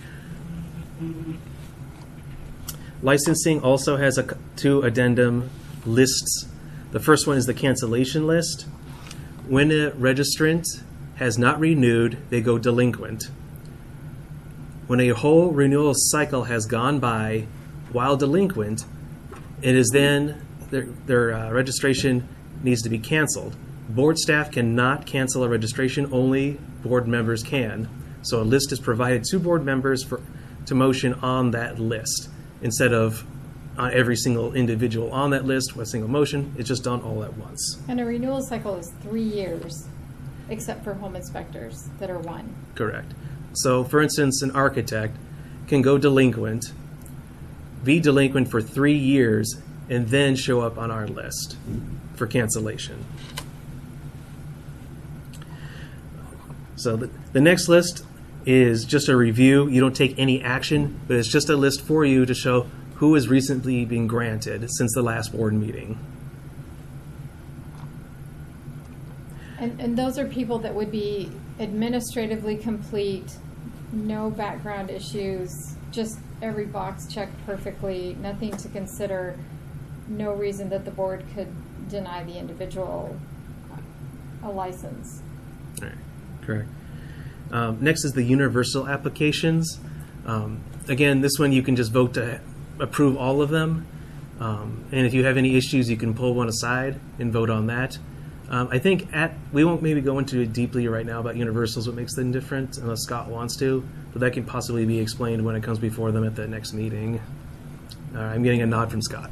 Licensing also has a, two addendum lists. The first one is the cancellation list. When a registrant has not renewed, they go delinquent. When a whole renewal cycle has gone by while delinquent, it is then their, their uh, registration needs to be canceled. Board staff cannot cancel a registration, only board members can. So a list is provided to board members for to motion on that list. Instead of on every single individual on that list with a single motion, it's just done all at once. and a renewal cycle is three years, except for home inspectors that are one. Correct. So, for instance, an architect can go delinquent, be delinquent for three years, and then show up on our list for cancellation. So the, the next list is just a review. You don't take any action, but it's just a list for you to show who has recently been granted since the last board meeting. And, and those are people that would be administratively complete, no background issues, just every box checked perfectly, nothing to consider, no reason that the board could deny the individual a license. All right, correct. Um, next is the universal applications. Um, again, this one you can just vote to approve all of them. Um, and if you have any issues, you can pull one aside and vote on that. Um, I think at we won't maybe go into it deeply right now about universals, what makes them different, unless Scott wants to, but that can possibly be explained when it comes before them at the next meeting. Uh, I'm getting a nod from Scott.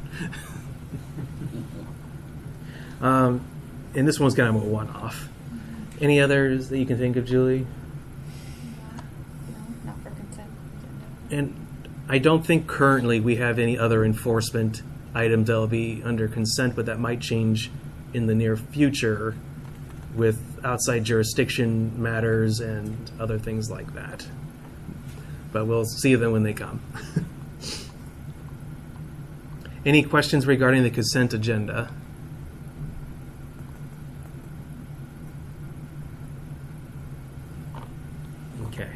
um, and this one's kind of a one-off. Any others that you can think of, Julie? No, not for consent agenda. And I don't think currently we have any other enforcement items that will be under consent, but that might change in the near future with outside jurisdiction matters and other things like that. But we'll see them when they come. Any questions regarding the consent agenda? Okay.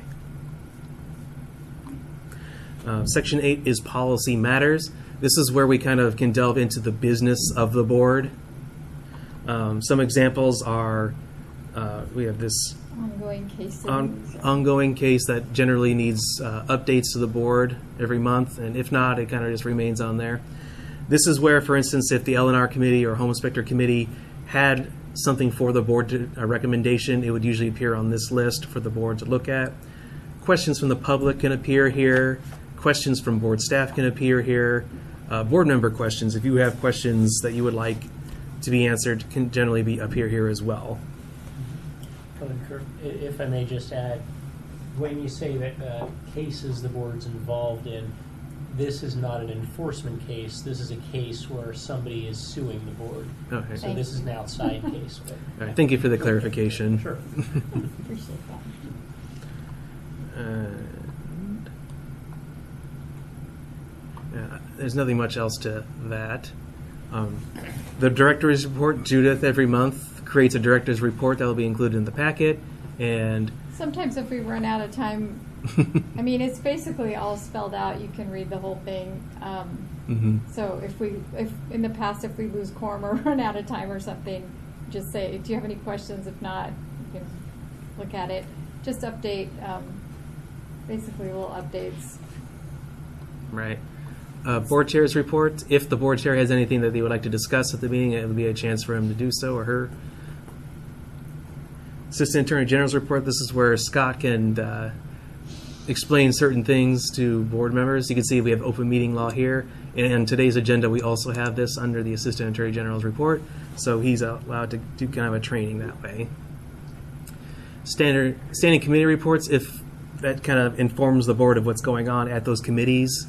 Uh, Section eight is policy matters. This is where we kind of can delve into the business of the board. Um, some examples are, uh, we have this Ongoing cases. on, ongoing case that generally needs uh, updates to the board every month, and if not, it kind of just remains on there. This is where, for instance, if the L and R committee or home inspector committee had something for the board, to, a recommendation, it would usually appear on this list for the board to look at. Questions from the public can appear here. Questions from board staff can appear here. Uh, board member questions, if you have questions that you would like to be answered, can generally be up here here as well. Kurt, if I may just add, when you say that uh, cases the board's involved in, this is not an enforcement case. This is a case where somebody is suing the board. Okay. So this is an outside case. But, All right, thank you for the clarification. Sure. Appreciate that. And, yeah, there's nothing much else to that. Um, the director's report, Judith every month creates a director's report that will be included in the packet. And Sometimes if we run out of time, I mean, it's basically all spelled out. You can read the whole thing. Um, mm-hmm. So if we, if in the past, if we lose quorum or run out of time or something, just say, do you have any questions? If not, you can look at it. Just update, um, basically little updates. Right. Uh, board chair's report. If the board chair has anything that they would like to discuss at the meeting, it would be a chance for him to do so, or her. Assistant Attorney General's report. This is where Scott can uh, explain certain things to board members. You can see we have open meeting law here. And today's agenda, we also have this under the Assistant Attorney General's report. So he's allowed to do kind of a training that way. Standard standing committee reports, if that kind of informs the board of what's going on at those committees.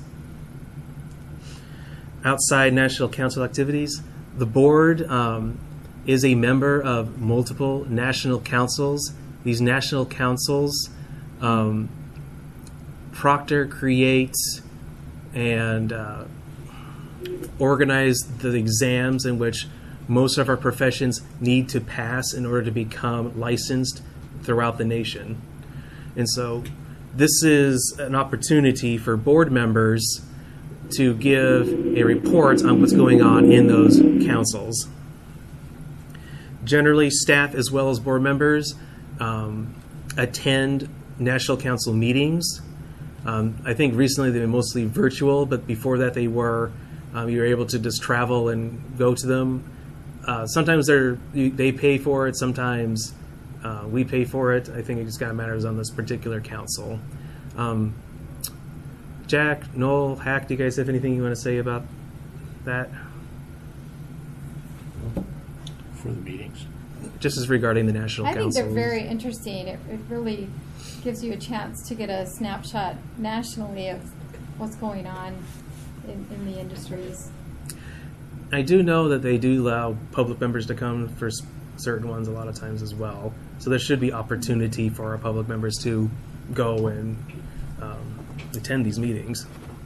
Outside National Council activities, the board um, is a member of multiple national councils. These national councils um, proctor, create, and uh, organize the exams in which most of our professions need to pass in order to become licensed throughout the nation. And so this is an opportunity for board members to give a report on what's going on in those councils. Generally, staff as well as board members um, attend National Council meetings. Um, I think recently they've been mostly virtual, but before that they were, um, you were able to just travel and go to them. Uh, sometimes they're, you, they pay for it, sometimes uh, we pay for it. I think it just kind of matters on this particular council. Um, Jack, Noel, Hack, do you guys have anything you want to say about that? For the meetings? Just as regarding the national I councils. think they're very interesting. It, it really gives you a chance to get a snapshot nationally of what's going on in, in the industries. I do know that they do allow public members to come for s- certain ones a lot of times as well. So there should be opportunity for our public members to go and um, attend these meetings.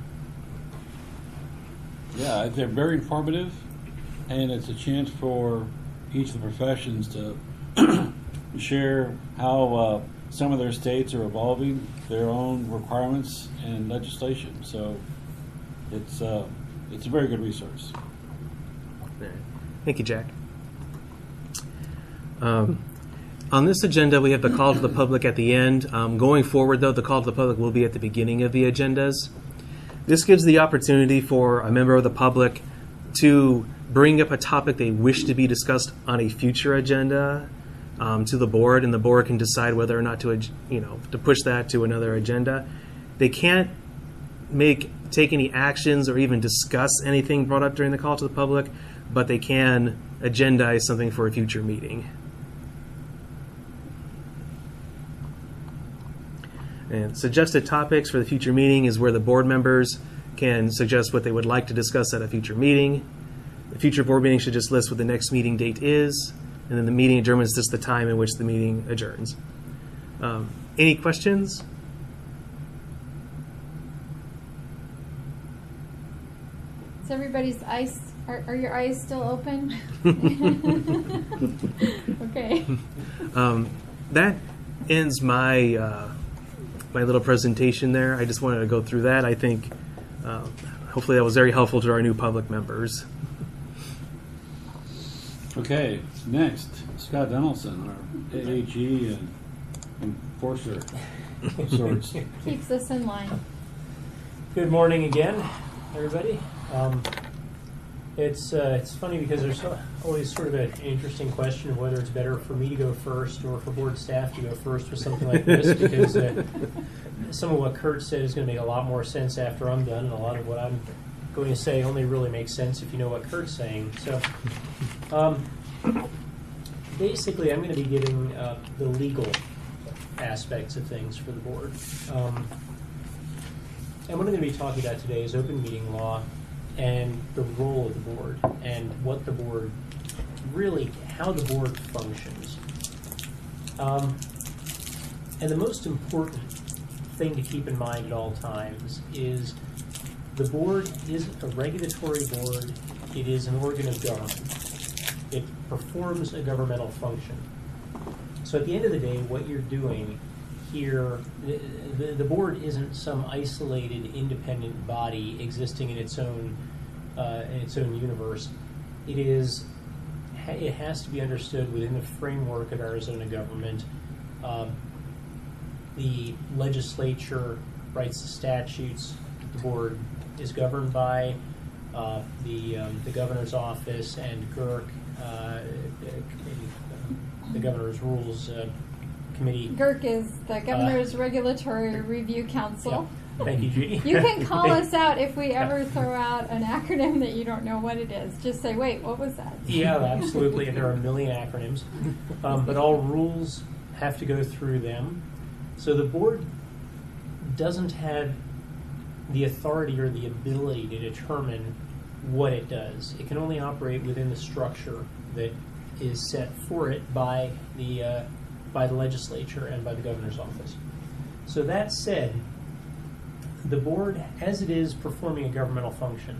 Yeah, they're very informative, and it's a chance for each of the professions to share how uh, some of their states are evolving their own requirements and legislation. So it's uh, it's a very good resource. Thank you, Jack. Um, On this agenda, we have the call to the public at the end. Um, going forward, though, the call to the public will be at the beginning of the agendas. This gives the opportunity for a member of the public to bring up a topic they wish to be discussed on a future agenda um, to the board, and the board can decide whether or not to, you know, to push that to another agenda. They can't make take any actions or even discuss anything brought up during the call to the public, but they can agendize something for a future meeting. And suggested topics for the future meeting is where the board members can suggest what they would like to discuss at a future meeting. The future board meeting should just list what the next meeting date is, and then the meeting adjournment is just the time in which the meeting adjourns. Um, any questions? Is everybody's eyes, are, are your eyes still open? Okay. Um, that ends my uh, my little presentation there. I just wanted to go through that. I think uh, hopefully that was very helpful to our new public members. Okay, next, Scott Donaldson, our A A G and enforcer of sorts. Keeps us in line. Good morning again, everybody. Um, it's uh, it's funny because there's so, always sort of an interesting question of whether it's better for me to go first or for board staff to go first with something like this, because uh, some of what Kurt said is going to make a lot more sense after I'm done, and a lot of what I'm going to say only really makes sense if you know what Kurt's saying. So um, basically I'm going to be giving uh, the legal aspects of things for the board. Um, and what I'm going to be talking about today is open meeting law and the role of the board and what the board really, how the board functions. Um, and the most important thing to keep in mind at all times is the board is a regulatory board. It is an organ of government. It performs a governmental function. So at the end of the day, what you're doing here, the, the, the board isn't some isolated, independent body existing in its own uh, in its own universe. It is. It has to be understood within the framework of Arizona government. Um, the legislature writes the statutes. The board is governed by uh, the um, the governor's office and G R C, uh, the governor's rules uh, committee. G R C is the Governor's uh, Regulatory Review Council. Yeah. Thank you, Judy. You can call us out if we ever throw out an acronym that you don't know what it is. Just say, wait, what was that? Yeah, absolutely. And there are a million acronyms. Um, but all rules have to go through them. So the board doesn't have the authority or the ability to determine what it does. It can only operate within the structure that is set for it by the uh, by the legislature and by the governor's office. So that said, the board, as it is performing a governmental function,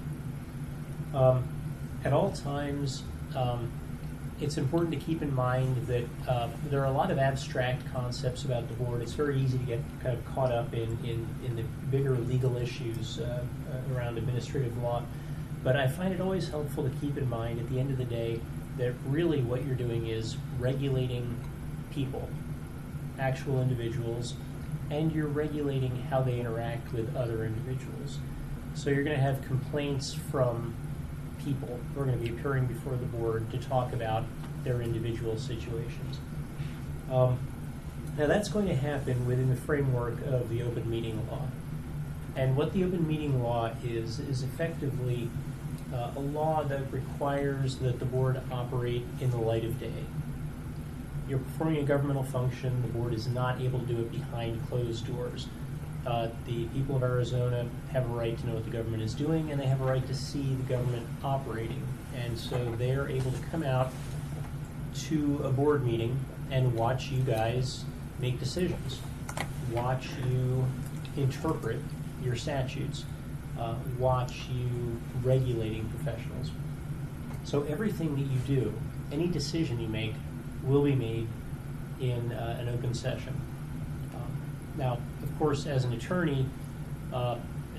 um, at all times, um, it's important to keep in mind that uh, there are a lot of abstract concepts about the board. It's very easy to get kind of caught up in, in, in the bigger legal issues uh, uh, around administrative law. But I find it always helpful to keep in mind at the end of the day that really what you're doing is regulating people, actual individuals, and you're regulating how they interact with other individuals. So you're going to have complaints from people who are going to be appearing before the board to talk about their individual situations. Um, now that's going to happen within the framework of the open meeting law. And what the open meeting law is, is effectively uh, a law that requires that the board operate in the light of day. You're performing a governmental function. The board is not able to do it behind closed doors. Uh, the people of Arizona have a right to know what the government is doing, and they have a right to see the government operating. And so they're able to come out to a board meeting and watch you guys make decisions, watch you interpret your statutes, uh, watch you regulating professionals. So everything that you do, any decision you make, will be made in uh, an open session. Um, now, of course, as an attorney, uh,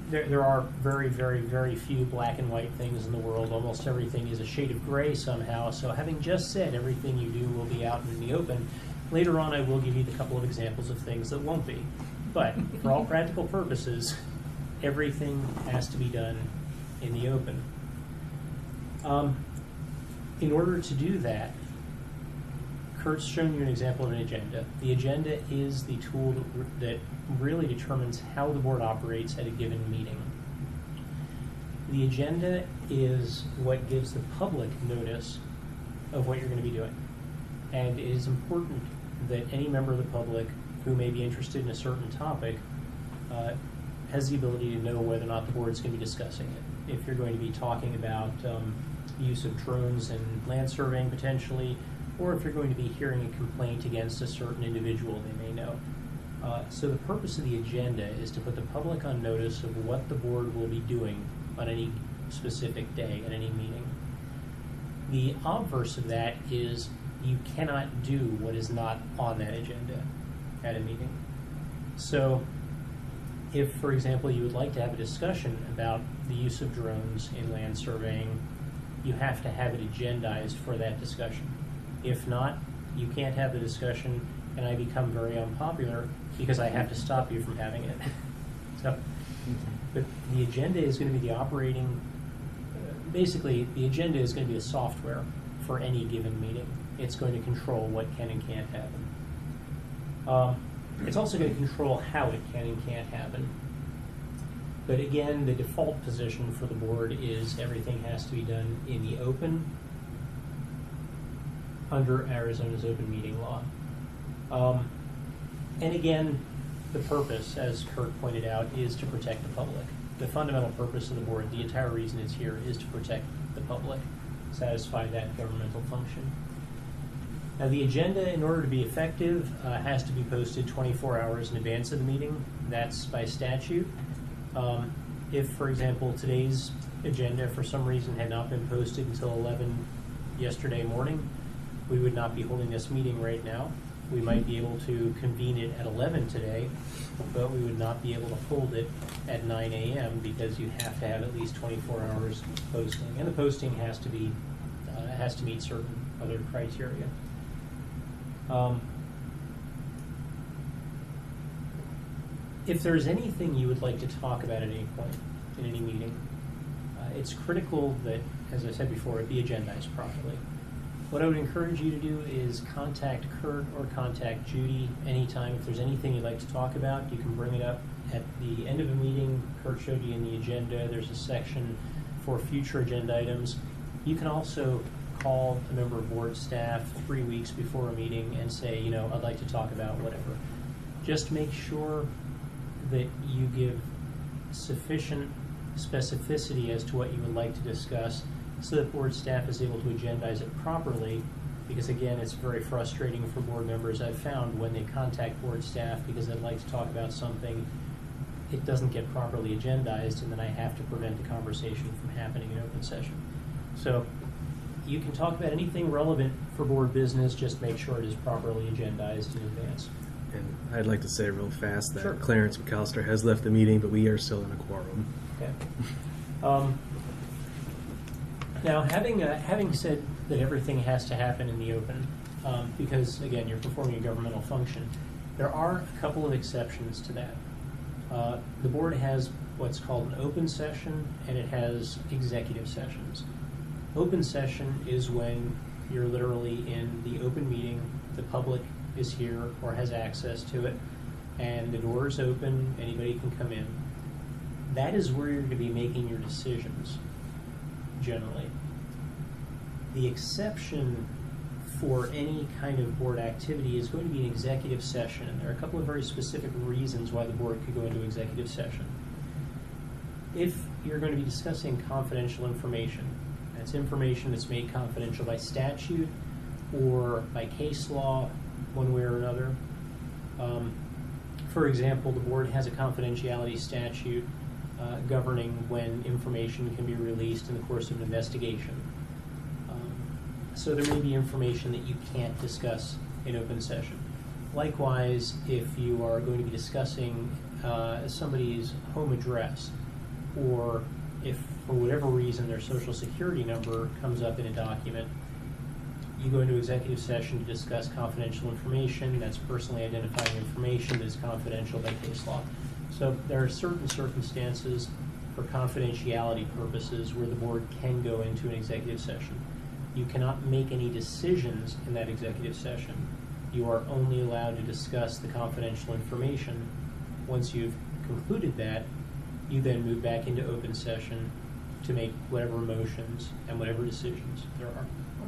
there, there are very, very, very few black and white things in the world. Almost everything is a shade of gray somehow. So having just said everything you do will be out in the open, later on I will give you the couple of examples of things that won't be. But for all practical purposes, everything has to be done in the open. Um, in order to do that, Kurt's shown you an example of an agenda. The agenda is the tool that, that really determines how the board operates at a given meeting. The agenda is what gives the public notice of what you're going to be doing. And it is important that any member of the public who may be interested in a certain topic uh, has the ability to know whether or not the board is going to be discussing it. If you're going to be talking about um, the use of drones and land surveying potentially, or if you're going to be hearing a complaint against a certain individual they may know. Uh, so the purpose of the agenda is to put the public on notice of what the board will be doing on any specific day at any meeting. The obverse of that is you cannot do what is not on that agenda at a meeting. So if, for example, you would like to have a discussion about the use of drones in land surveying, you have to have it agendized for that discussion. If not, you can't have the discussion, and I become very unpopular because I have to stop you from having it. So, but the agenda is going to be the operating, uh, basically, the agenda is going to be the software for any given meeting. It's going to control what can and can't happen. Um, it's also going to control how it can and can't happen. But again, the default position for the board is everything has to be done in the open under Arizona's open meeting law. Um, and again, the purpose, as Kurt pointed out, is to protect the public. The fundamental purpose of the board, the entire reason it's here, is to protect the public, satisfy that governmental function. Now, the agenda, in order to be effective, uh, has to be posted twenty-four hours in advance of the meeting. That's by statute. Um, if, for example, today's agenda for some reason had not been posted until eleven yesterday morning, we would not be holding this meeting right now. We might be able to convene it at eleven today, but we would not be able to hold it at nine a m because you have to have at least twenty-four hours posting. And the posting has to be, uh, has to meet certain other criteria. Um, if there's anything you would like to talk about at any point in any meeting, uh, it's critical that, as I said before, it be agendized properly. What I would encourage you to do is contact Kurt or contact Judy anytime. If there's anything you'd like to talk about, you can bring it up at the end of a meeting. Kurt showed you in the agenda, there's a section for future agenda items. You can also call a member of board staff three weeks before a meeting and say, you know, I'd like to talk about whatever. Just make sure that you give sufficient specificity as to what you would like to discuss so that board staff is able to agendize it properly, because again, it's very frustrating for board members. I've found when they contact board staff because they'd like to talk about something, it doesn't get properly agendized, and then I have to prevent the conversation from happening in open session. So you can talk about anything relevant for board business, just make sure it is properly agendized in advance. And I'd like to say real fast that Sure. Clarence McAllister has left the meeting, but we are still in a quorum. Okay. Um, now, having uh, having said that everything has to happen in the open, um, because again, you're performing a governmental function, there are a couple of exceptions to that. Uh, the board has what's called an open session, and it has executive sessions. Open session is when you're literally in the open meeting, the public is here or has access to it, and the door is open, anybody can come in. That is where you're going to be making your decisions, generally. The exception for any kind of board activity is going to be an executive session, and there are a couple of very specific reasons why the board could go into executive session. If you're going to be discussing confidential information, that's information that's made confidential by statute or by case law, one way or another. Um, for example, the board has a confidentiality statute uh, governing when information can be released in the course of an investigation. Um, so there may be information that you can't discuss in open session. Likewise, if you are going to be discussing uh, somebody's home address, or if for whatever reason their social security number comes up in a document, you go into executive session to discuss confidential information. That's personally identifying information that is confidential by case law. So there are certain circumstances for confidentiality purposes where the board can go into an executive session. You cannot make any decisions in that executive session. You are only allowed to discuss the confidential information. Once you've concluded that, you then move back into open session to make whatever motions and whatever decisions there are.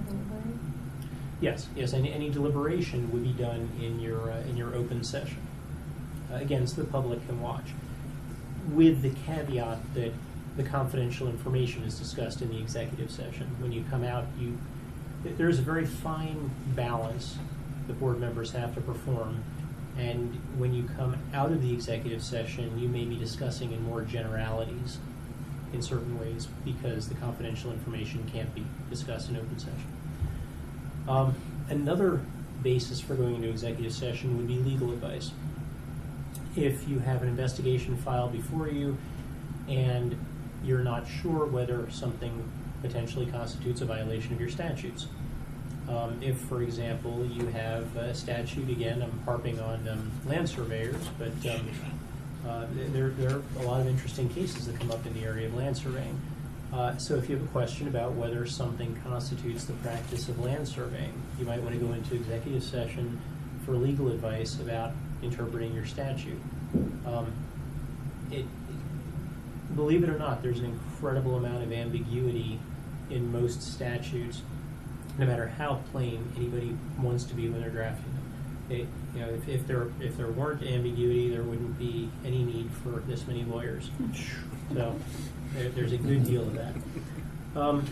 Yes, yes, and any deliberation would be done in your uh, in your open session. Uh, again, so the public can watch, with the caveat that the confidential information is discussed in the executive session. When you come out, you there's a very fine balance the board members have to perform, and when you come out of the executive session, you may be discussing in more generalities in certain ways because the confidential information can't be discussed in open session. Um, another basis for going into executive session would be legal advice. If you have an investigation filed before you and you're not sure whether something potentially constitutes a violation of your statutes. Um, if, for example, you have a statute, again, I'm harping on um, land surveyors, but um, uh, there, there are a lot of interesting cases that come up in the area of land surveying. Uh, so if you have a question about whether something constitutes the practice of land surveying, you might want to go into executive session for legal advice about interpreting your statute. Um, it, believe it or not, there's an incredible amount of ambiguity in most statutes, no matter how plain anybody wants to be when they're drafting them. They, you know, if, if there if there weren't ambiguity, there wouldn't be any need for this many lawyers. So there, there's a good deal of that. Um,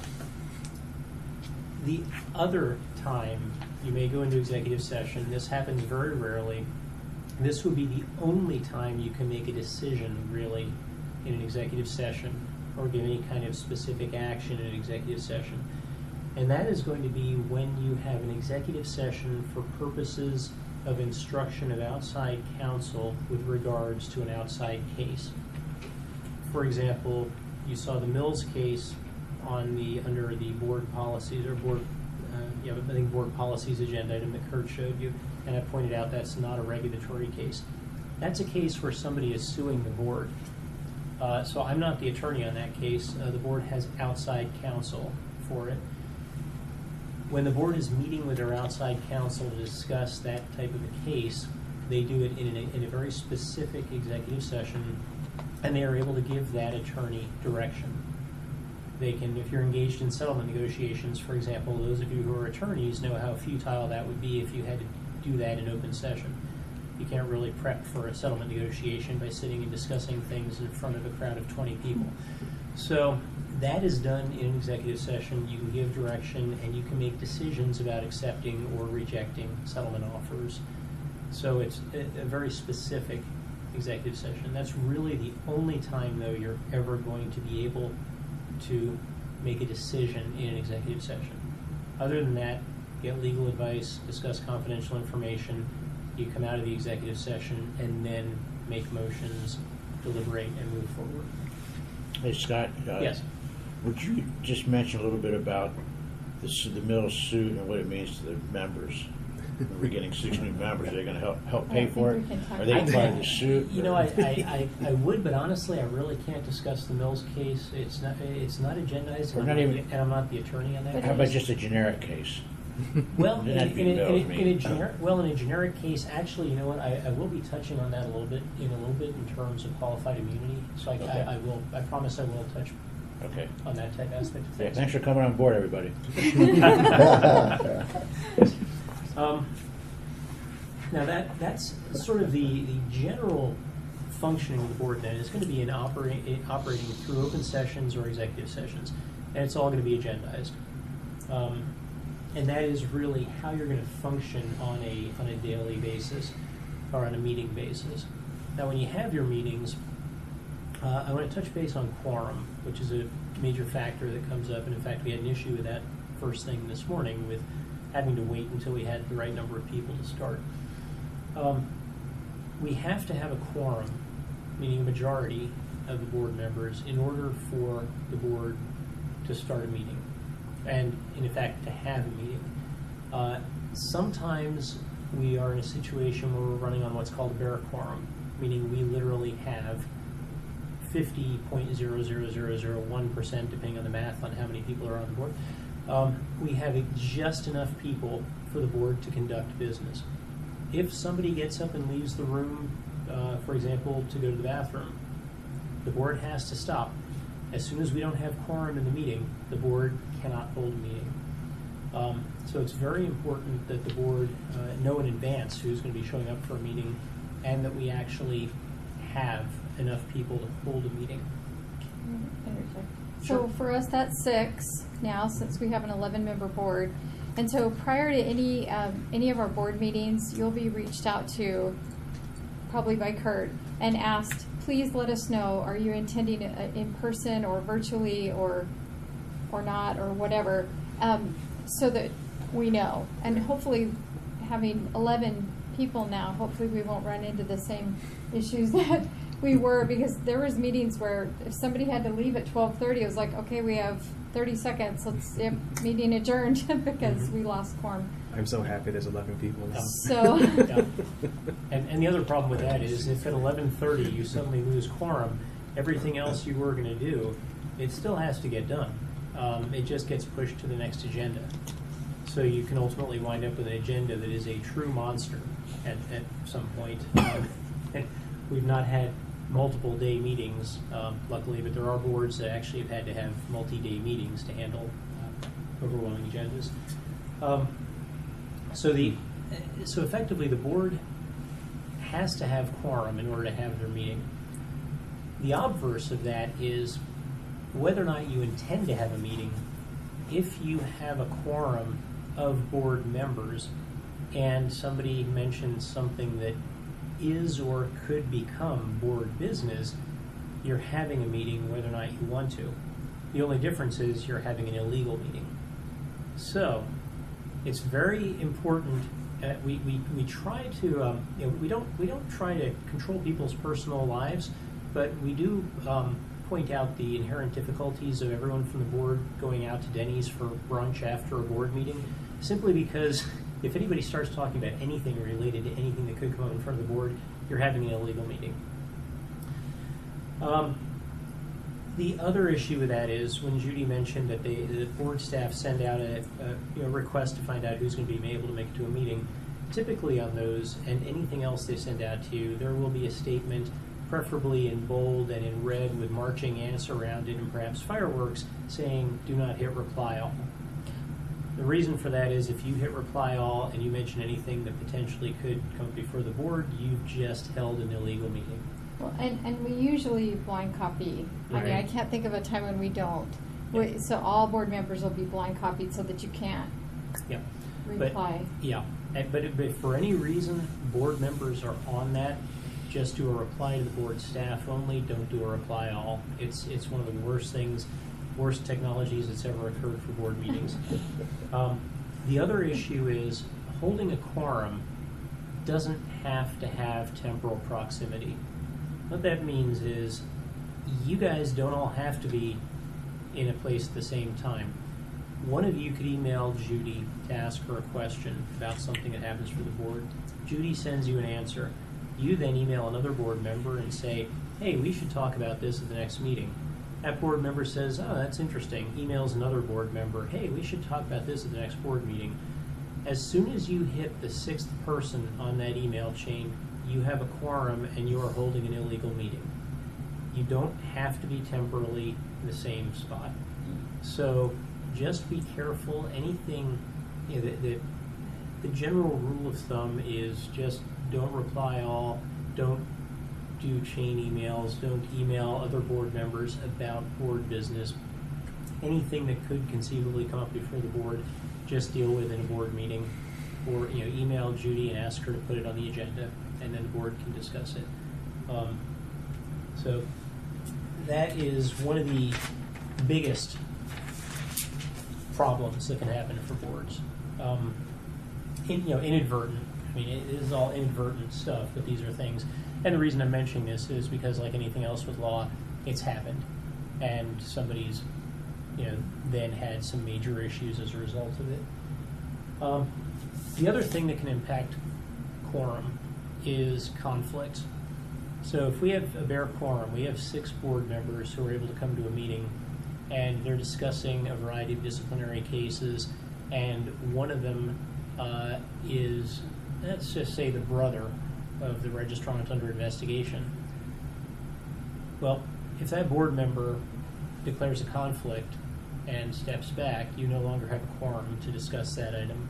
the other time you may go into executive session, this happens very rarely. This would be the only time you can make a decision, really, in an executive session, or give any kind of specific action in an executive session. And that is going to be when you have an executive session for purposes of instruction of outside counsel with regards to an outside case. For example, you saw the Mills case on the under the board policies or board, uh, you know, I think board policies agenda item that Kurt showed you, and I pointed out that's not a regulatory case. That's a case where somebody is suing the board. Uh, so I'm not the attorney on that case. Uh, the board has outside counsel for it. When the board is meeting with their outside counsel to discuss that type of a case, they do it in a, in a very specific executive session, and they are able to give that attorney direction. They can, if you're engaged in settlement negotiations, for example, those of you who are attorneys know how futile that would be if you had to do that in open session. You can't really prep for a settlement negotiation by sitting and discussing things in front of a crowd of twenty people. So that is done in an executive session. You can give direction and you can make decisions about accepting or rejecting settlement offers. So it's a, a very specific executive session. That's really the only time, though, you're ever going to be able to make a decision in an executive session. Other than that, get legal advice, discuss confidential information, you come out of the executive session, and then make motions, deliberate, and move forward. Hey, Scott. Uh, yes. Would you just mention a little bit about the, the Mills suit and what it means to the members? We're getting six new members. Are they going to help help pay for it? Are they part of the suit? You know, I, I, I, I would, but honestly, I really can't discuss the Mills case. It's not it's not agendized, and, not I'm, even, not, and I'm not the attorney on that. How about just a generic case? Well, in, in, in, Mills, in, in a generic, well, in a generic case, actually, you know what? I, I will be touching on that a little bit in a little bit in terms of qualified immunity. So I, okay. I, I will. I promise I will touch. Okay. On that type aspect of things. Yeah, thanks for coming on board, everybody. um, now that that's sort of the, the general functioning of the board. Then it's going to be in operating operating through open sessions or executive sessions, and it's all going to be agendized. Um, and that is really how you're going to function on a on a daily basis or on a meeting basis. Now, when you have your meetings, uh, I want to touch base on quorum, which is a major factor that comes up. And in fact, we had an issue with that first thing this morning with having to wait until we had the right number of people to start. Um, we have to have a quorum, meaning a majority, of the board members in order for the board to start a meeting, and in effect to have a meeting. Uh, sometimes we are in a situation where we're running on what's called a bare quorum, meaning we literally have fifty point zero zero zero zero one percent, depending on the math on how many people are on the board. Um, we have just enough people for the board to conduct business. If somebody gets up and leaves the room, uh, for example, to go to the bathroom, the board has to stop. As soon as we don't have quorum in the meeting, the board cannot hold a meeting. Um, so it's very important that the board uh, know in advance who's going to be showing up for a meeting, and that we actually have enough people to hold a meeting. So Sure. for us, that's six now, since we have an eleven-member board. And so prior to any um, any of our board meetings, you'll be reached out to, probably by Kurt, and asked, please let us know, are you attending uh, in person or virtually or or not or whatever, um, so that we know. And hopefully, having eleven people now, hopefully we won't run into the same issues that we were, because there was meetings where if somebody had to leave at twelve thirty, it was like, okay, we have thirty seconds, let's, yep, meeting adjourned, because Mm-hmm. we lost quorum. I'm so happy there's eleven people now. So, Yeah. And, and the other problem with that is if at eleven thirty you suddenly lose quorum, everything else you were going to do, it still has to get done. Um, it just gets pushed to the next agenda. So you can ultimately wind up with an agenda that is a true monster at, at some point. Um, and we've not had multiple day meetings, um, luckily, but there are boards that actually have had to have multi-day meetings to handle uh, overwhelming agendas. Um, so the so effectively the board has to have quorum in order to have their meeting. The obverse of that is whether or not you intend to have a meeting. If you have a quorum of board members and somebody mentions something that is or could become board business, you're having a meeting whether or not you want to. The only difference is you're having an illegal meeting. So it's very important. Uh, we, we, we try to um, you know, we don't we don't try to control people's personal lives, but we do um, point out the inherent difficulties of everyone from the board going out to Denny's for brunch after a board meeting, simply because if anybody starts talking about anything related to anything that could come up in front of the board, you're having an illegal meeting. Um, the other issue with that is when Judy mentioned that they, the board staff send out a, a you know, request to find out who's going to be able to make it to a meeting. Typically on those and anything else they send out to you, there will be a statement, preferably in bold and in red with marching ants around it and perhaps fireworks, saying do not hit reply all. The reason for that is if you hit reply all and you mention anything that potentially could come before the board, you've just held an illegal meeting. well, and, and we usually blind copy. I mean, I Right. can't think of a time when we don't. We, so all board members will be blind copied so that you can't Yeah. reply. But, yeah. And, but, but if for any reason board members are on that, just do a reply to the board staff only. Don't do a reply all. It's it's one of the worst things, worst technologies that's ever occurred for board meetings. Um, the other issue is holding a quorum doesn't have to have temporal proximity. What that means is you guys don't all have to be in a place at the same time. One of you could email Judy to ask her a question about something that happens for the board. Judy sends you an answer. You then email another board member and say, hey, we should talk about this at the next meeting. That board member says, oh, that's interesting. Emails another board member, hey, we should talk about this at the next board meeting. As soon as you hit the sixth person on that email chain, you have a quorum and you are holding an illegal meeting. You don't have to be temporally in the same spot. So just be careful. Anything, you know, the, the, the general rule of thumb is just don't reply all, don't do chain emails, don't email other board members about board business. Anything that could conceivably come up before the board, just deal with in a board meeting, or you know, email Judy and ask her to put it on the agenda, and then the board can discuss it. Um, so that is one of the biggest problems that can happen for boards. Um, in, you know, inadvertent. I mean, it is all inadvertent stuff, but these are things. And the reason I'm mentioning this is because, like anything else with law, it's happened, and somebody's, you know, then had some major issues as a result of it. Um, the other thing that can impact quorum is conflict. So if we have a bare quorum, we have six board members who are able to come to a meeting, and they're discussing a variety of disciplinary cases, and one of them uh, is, let's just say, the brother of the registrant under investigation. Well, if that board member declares a conflict and steps back, you no longer have a quorum to discuss that item.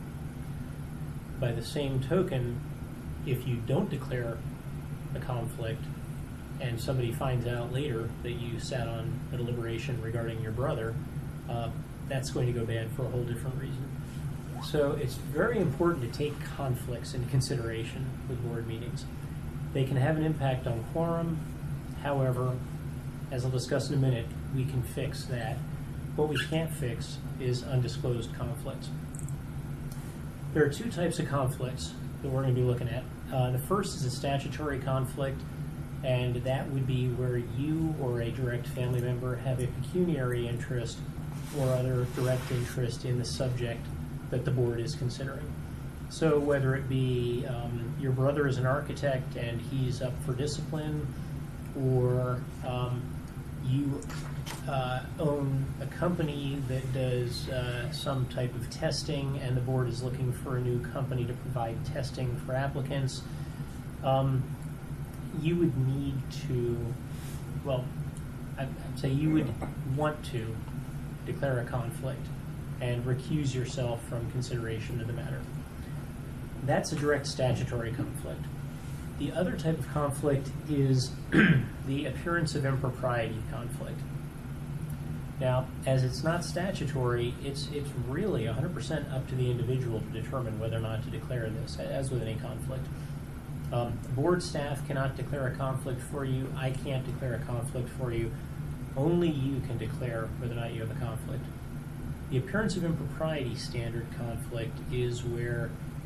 By the same token, if you don't declare a conflict and somebody finds out later that you sat on a deliberation regarding your brother, uh, that's going to go bad for a whole different reason. So it's very important to take conflicts into consideration with board meetings. They can have an impact on quorum. However, as I'll discuss in a minute, we can fix that. What we can't fix is undisclosed conflicts. There are two types of conflicts that we're going to be looking at. Uh, the first is a statutory conflict, and that would be where you or a direct family member have a pecuniary interest or other direct interest in the subject that the board is considering. So whether it be um, your brother is an architect and he's up for discipline, or um, you uh, own a company that does uh, some type of testing and the board is looking for a new company to provide testing for applicants, um, you would need to, well, I'd, I'd say you would want to declare a conflict and recuse yourself from consideration of the matter. That's a direct statutory conflict. The other type of conflict is the appearance of impropriety conflict. Now, as it's not statutory, it's it's really one hundred percent up to the individual to determine whether or not to declare this, as with any conflict. Um, board staff cannot declare a conflict for you. I can't declare a conflict for you. Only you can declare whether or not you have a conflict. The appearance of impropriety standard conflict is where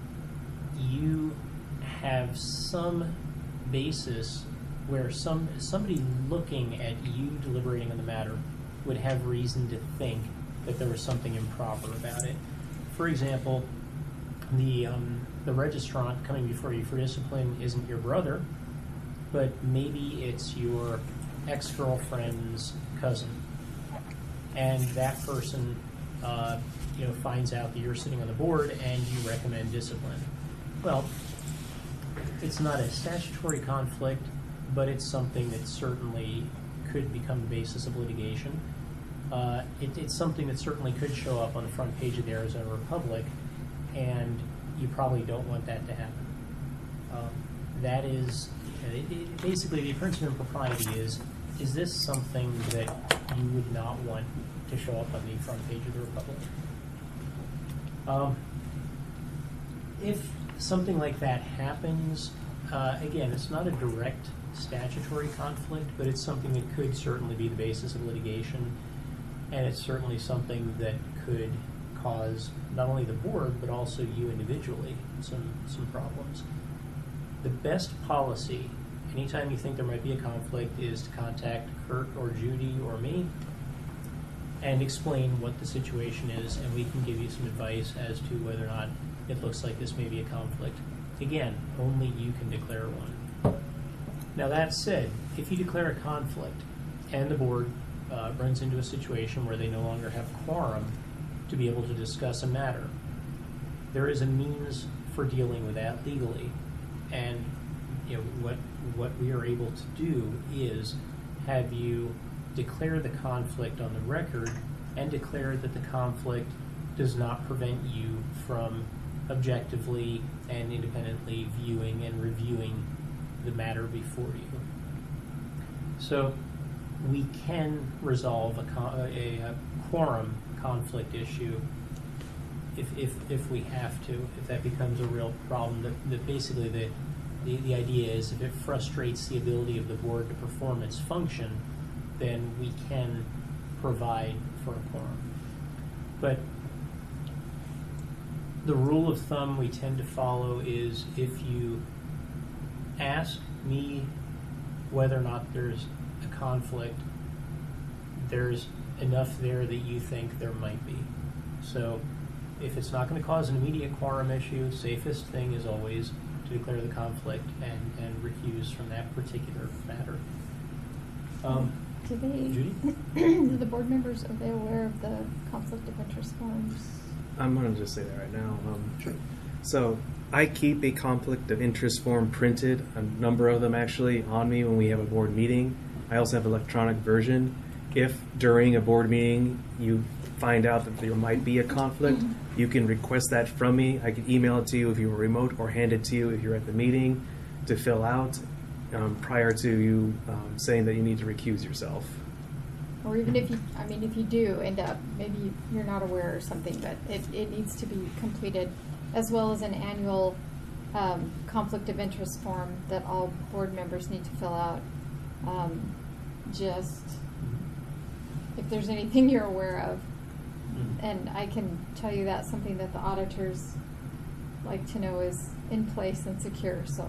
you have some basis where some somebody looking at you deliberating on the matter would have reason to think that there was something improper about it. For example, the um, the registrant coming before you for discipline isn't your brother, but maybe it's your ex-girlfriend's cousin, and that person uh, you know finds out that you're sitting on the board and you recommend discipline. Well, it's not a statutory conflict, but it's something that certainly could become the basis of litigation. Uh, it, it's something that certainly could show up on the front page of the Arizona Republic, and you probably don't want that to happen. Um, that is, it, it, basically, the appearance of impropriety is, is this something that you would not want to show up on the front page of the Republic? Um, if something like that happens, uh, again, it's not a direct statutory conflict, but it's something that could certainly be the basis of litigation, and it's certainly something that could cause not only the board, but also you individually some, some problems. The best policy, anytime you think there might be a conflict, is to contact Kurt or Judy or me and explain what the situation is, and we can give you some advice as to whether or not it looks like this may be a conflict. Again, only you can declare one. Now that said, if you declare a conflict and the board uh, runs into a situation where they no longer have quorum to be able to discuss a matter, there is a means for dealing with that legally. And you know what what we are able to do is have you declare the conflict on the record and declare that the conflict does not prevent you from objectively and independently viewing and reviewing the matter before you. So we can resolve a, con- a, a quorum conflict issue if, if, if we have to, if that becomes a real problem. That, that basically the, the, the idea is if it frustrates the ability of the board to perform its function, then we can provide for a quorum. But the rule of thumb we tend to follow is if you ask me whether or not there's a conflict, there's enough there that you think there might be. So if it's not going to cause an immediate quorum issue, safest thing is always to declare the conflict and, and recuse from that particular matter. Um, Do they, Judy? do the board members, are they aware of the conflict of interest forms? I'm going to just say that right now. Um, sure. So I keep a conflict of interest form printed, a number of them actually, on me when we have a board meeting. I also have an electronic version. If during a board meeting you find out that there might be a conflict, you can request that from me. I can email it to you if you were remote, or hand it to you if you're at the meeting to fill out um, prior to you um, saying that you need to recuse yourself. Or even if you, I mean, if you do end up, maybe you're not aware or something, but it, it needs to be completed, as well as an annual um, conflict of interest form that all board members need to fill out. Um, just if there's anything you're aware of, and I can tell you that's something that the auditors like to know is in place and secure. So,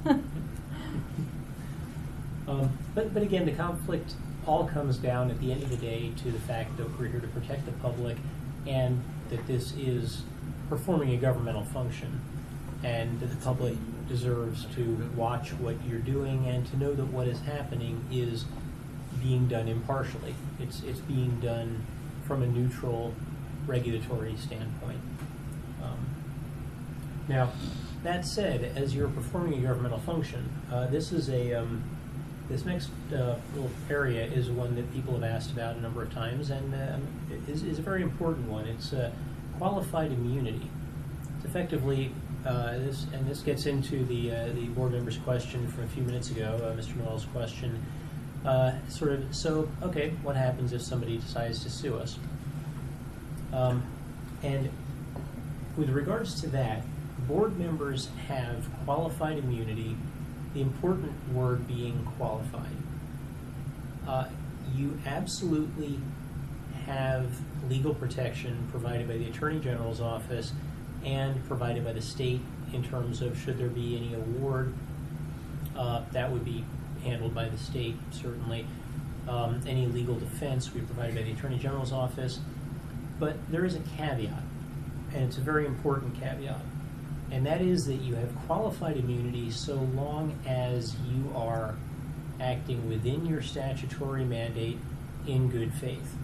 um, but but again, the conflict all comes down at the end of the day to the fact that we're here to protect the public, and that this is performing a governmental function, and that the public deserves to watch what you're doing and to know that what is happening is being done impartially. It's it's being done from a neutral regulatory standpoint. Um, now, that said, as you're performing a governmental function, uh, this is a um, this next uh, little area is one that people have asked about a number of times, and um, is, is a very important one. It's uh, qualified immunity. It's effectively uh, this, and this gets into the uh, the board member's question from a few minutes ago, uh, Mister Noel's question. Uh, sort of, so, okay, what happens if somebody decides to sue us? Um, and with regards to that, board members have qualified immunity, the important word being qualified. Uh, you absolutely have legal protection provided by the Attorney General's office and provided by the state in terms of should there be any award, uh, that would be handled by the state, certainly. Um, any legal defense we provided by the Attorney General's office. But there is a caveat, and it's a very important caveat, and that is that you have qualified immunity so long as you are acting within your statutory mandate in good faith.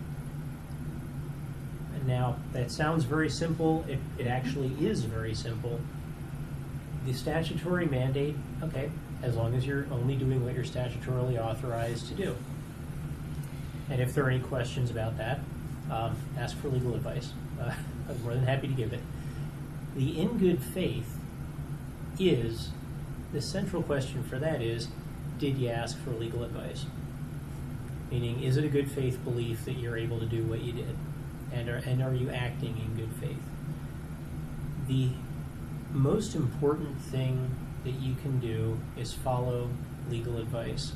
And now, that sounds very simple. It, it actually is very simple. The statutory mandate, okay, as long as you're only doing what you're statutorily authorized to do. And if there are any questions about that, um, ask for legal advice. Uh, I'm more than happy to give it. The in good faith is, the central question for that is, did you ask for legal advice? Meaning, is it a good faith belief that you're able to do what you did? And are, and are you acting in good faith? The most important thing that you can do is follow legal advice.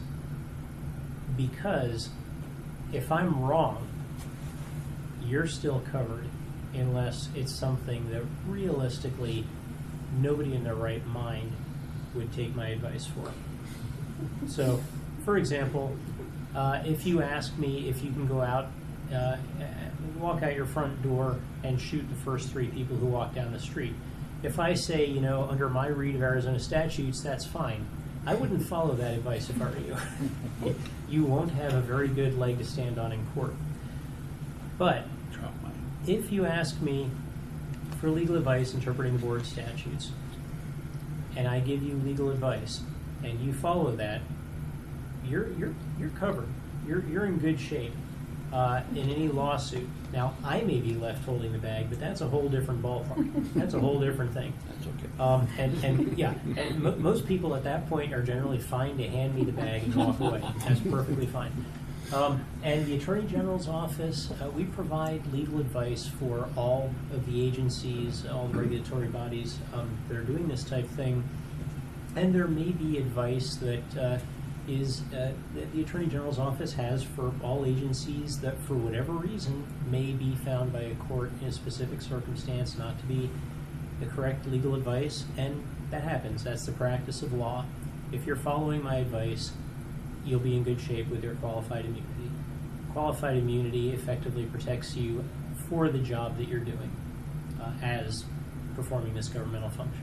Because if I'm wrong, you're still covered unless it's something that realistically nobody in their right mind would take my advice for. So, for example, uh, if you ask me if you can go out, uh, walk out your front door and shoot the first three people who walk down the street, if I say, you know, under my read of Arizona statutes, that's fine, I wouldn't follow that advice if I were you. You won't have a very good leg to stand on in court. But if you ask me for legal advice interpreting the board statutes, and I give you legal advice, and you follow that, you're you're you're covered. You're you're in good shape uh, in any lawsuit. Now, I may be left holding the bag, but that's a whole different ballpark. That's a whole different thing. That's okay. Um, and, and yeah, and mo most people at that point are generally fine to hand me the bag and walk away. That's perfectly fine. Um, and the Attorney General's office, uh, we provide legal advice for all of the agencies, all the regulatory bodies um, that are doing this type of thing. And there may be advice that uh, is uh, that the Attorney General's office has for all agencies that, for whatever reason, may be found by a court in a specific circumstance not to be the correct legal advice. And that happens. That's the practice of law. If you're following my advice, you'll be in good shape with your qualified immunity. Qualified immunity effectively protects you for the job that you're doing uh, as performing this governmental function.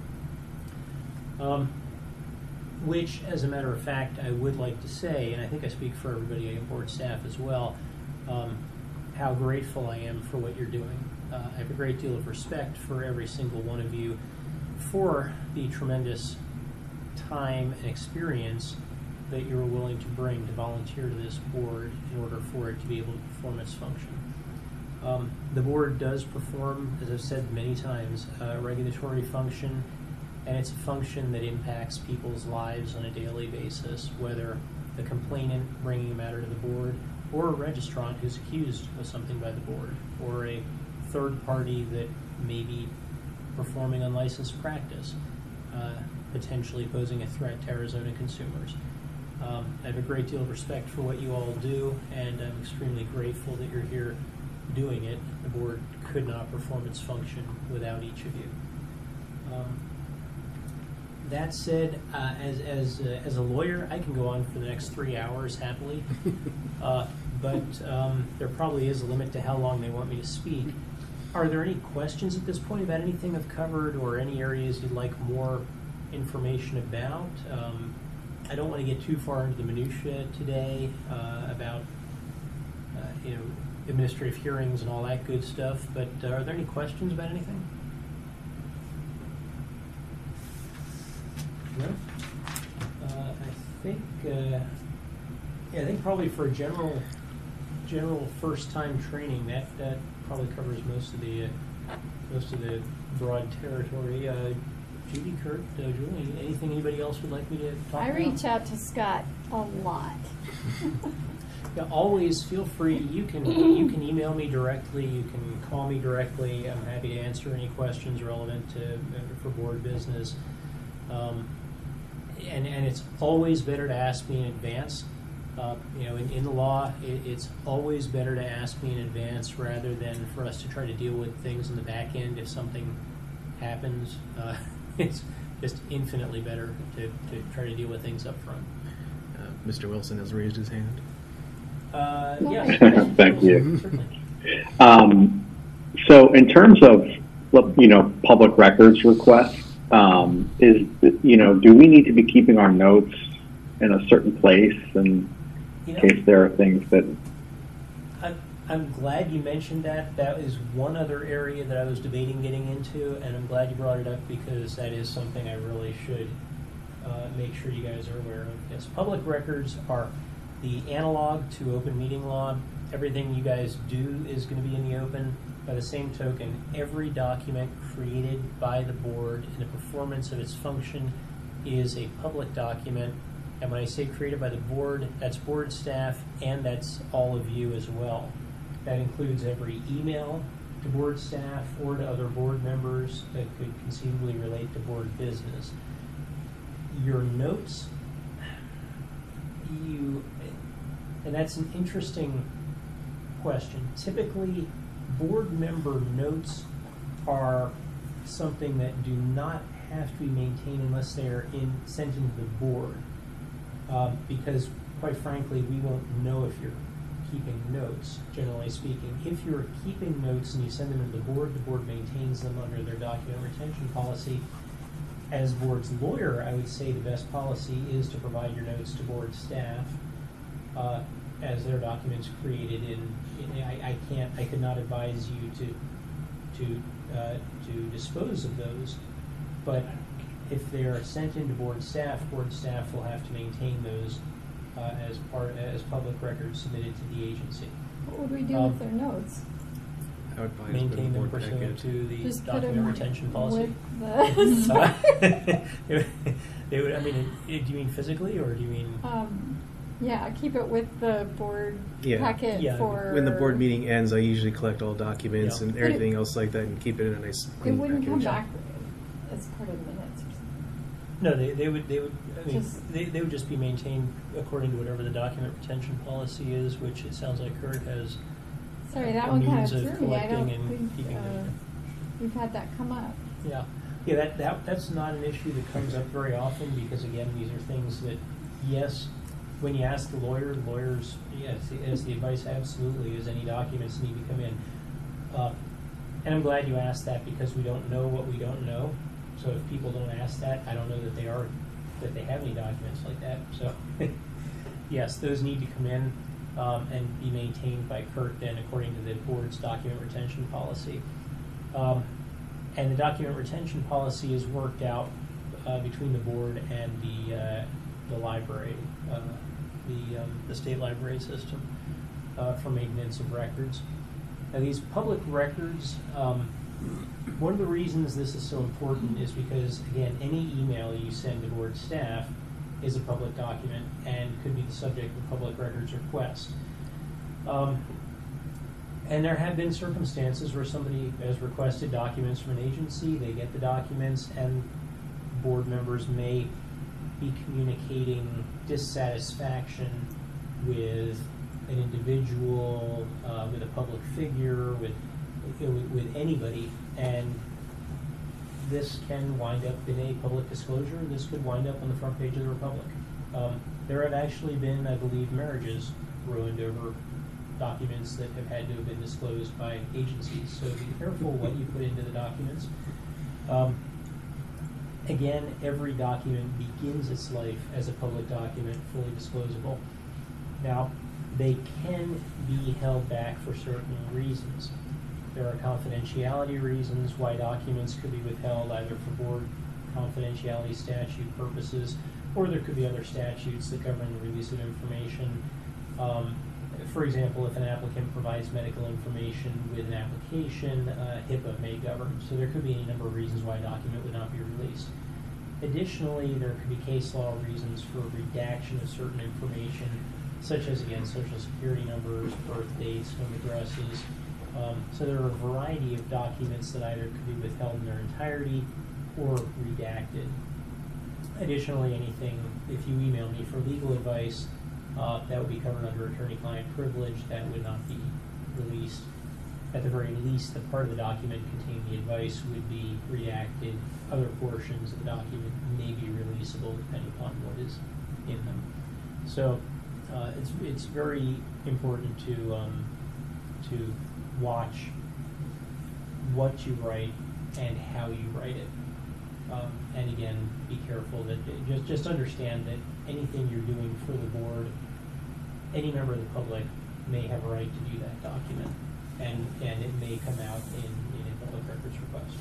Um, which, as a matter of fact, I would like to say, and I think I speak for everybody on board staff as well, um, how grateful I am for what you're doing. Uh, I have a great deal of respect for every single one of you for the tremendous time and experience that you're willing to bring to volunteer to this board in order for it to be able to perform its function. Um, the board does perform, as I've said many times, a regulatory function, and it's a function that impacts people's lives on a daily basis, whether the complainant bringing a matter to the board, or a registrant who's accused of something by the board, or a third party that may be performing unlicensed practice, uh, potentially posing a threat to Arizona consumers. Um, I have a great deal of respect for what you all do, and I'm extremely grateful that you're here doing it. The board could not perform its function without each of you. Um, that said, uh, as, as, uh, as a lawyer, I can go on for the next three hours happily, uh, but um, there probably is a limit to how long they want me to speak. Are there any questions at this point about anything I've covered, or any areas you'd like more information about? Um, I don't want to get too far into the minutiae today uh, about uh, you know, administrative hearings and all that good stuff, but uh, are there any questions about anything? No? Uh, I think uh, yeah, I think probably for a general general first time training, that that probably covers most of the uh, most of the broad territory. Uh, Judy, Kurt, uh, Julie, anything anybody else would like me to talk I about? reach out to Scott a lot. Yeah, always feel free. You can you can email me directly. You can call me directly. I'm happy to answer any questions relevant to uh, for board business. Um, and and it's always better to ask me in advance. Uh, you know, in, in the law, it, it's always better to ask me in advance rather than for us to try to deal with things in the back end if something happens. Uh, it's just infinitely better to, to try to deal with things up front. Uh, Mister Wilson has raised his hand. Uh, yeah. Thank you. Um, so, in terms of you know public records requests, um, is you know do we need to be keeping our notes in a certain place in You know, case there are things that? I'm, I'm glad you mentioned that. That is one other area that I was debating getting into, and I'm glad you brought it up because that is something I really should uh, make sure you guys are aware of. Yes, public records are the analog to open meeting law. Everything you guys do is going to be in the open. By the same token, every document created by the board in the performance of its function is a public document. And when I say created by the board, that's board staff, and that's all of you as well. That includes every email to board staff or to other board members that could conceivably relate to board business. Your notes, you, and that's an interesting question. Typically, board member notes are something that do not have to be maintained unless they are in, sent into the board. Um, because, quite frankly, we won't know if you're keeping notes, generally speaking. If you're keeping notes and you send them to the board, the board maintains them under their document retention policy. As board's lawyer, I would say the best policy is to provide your notes to board staff uh, as their documents created in, in I, I can't, I could not advise you to, to, uh, to dispose of those, but if they are sent into board staff, board staff will have to maintain those uh, as part as public records submitted to the agency. What would we do Um, with their notes? I would probably just put Maintain a them board pursuant packet. to the Just put document them retention policy. with the- Uh, they would, they would- I mean, it- do you mean physically or do you mean? Um, yeah, keep it with the board Yeah. packet Yeah. for. When the board meeting ends, I usually collect all documents Yeah. and But it- everything else like that and keep it in a nice It clean wouldn't come package. back as part of the minutes or something. No, they, they would they would I mean Just- they, they would just be maintained according to whatever the document retention policy is, which it sounds like Kurt has. Sorry, that a one kind means of of threw me. I don't collecting and think keeping uh, them. we've had that come up. Yeah, yeah. That, that that's not an issue that comes up very often because again, these are things that yes, when you ask the lawyer, lawyers, yes, as the advice absolutely is any documents need to come in. Uh, and I'm glad you asked that because we don't know what we don't know. So if people don't ask that, I don't know that they are, that they have any documents like that. So yes, those need to come in um, and be maintained by Kurt then according to the board's document retention policy. Um, and the document retention policy is worked out uh, between the board and the uh, the library, uh, the um, the state library system uh, for maintenance of records. Now these public records, um, one of the reasons this is so important is because, again, any email you send to board staff is a public document and could be the subject of a public records request. Um, and there have been circumstances where somebody has requested documents from an agency, they get the documents, and board members may be communicating dissatisfaction with an individual, uh, with a public figure, with, with with anybody, and this can wind up in a public disclosure. This could wind up on the front page of the Republic. Um, there have actually been, I believe, marriages ruined over documents that have had to have been disclosed by agencies. So be careful what you put into the documents. Um, Again, every document begins its life as a public document, fully disclosable. Now, they can be held back for certain reasons. There are confidentiality reasons why documents could be withheld, either for board confidentiality statute purposes, or there could be other statutes that govern the release of information. Um, for example, if an applicant provides medical information with an application, uh, HIPAA may govern. So there could be any number of reasons why a document would not be released. Additionally, there could be case law reasons for redaction of certain information, such as, again, social security numbers, birth dates, home addresses. Um, so there are a variety of documents that either could be withheld in their entirety or redacted. Additionally, anything, if you email me for legal advice, uh, that would be covered under attorney-client privilege. That would not be released. At the very least, the part of the document containing the advice would be redacted. Other portions of the document may be releasable depending upon what is in them. So uh, it's it's very important to um, to watch what you write and how you write it. Um, and again, be careful that just just understand that anything you're doing for the board, any member of the public may have a right to do that document, and and it may come out in, in a public records request.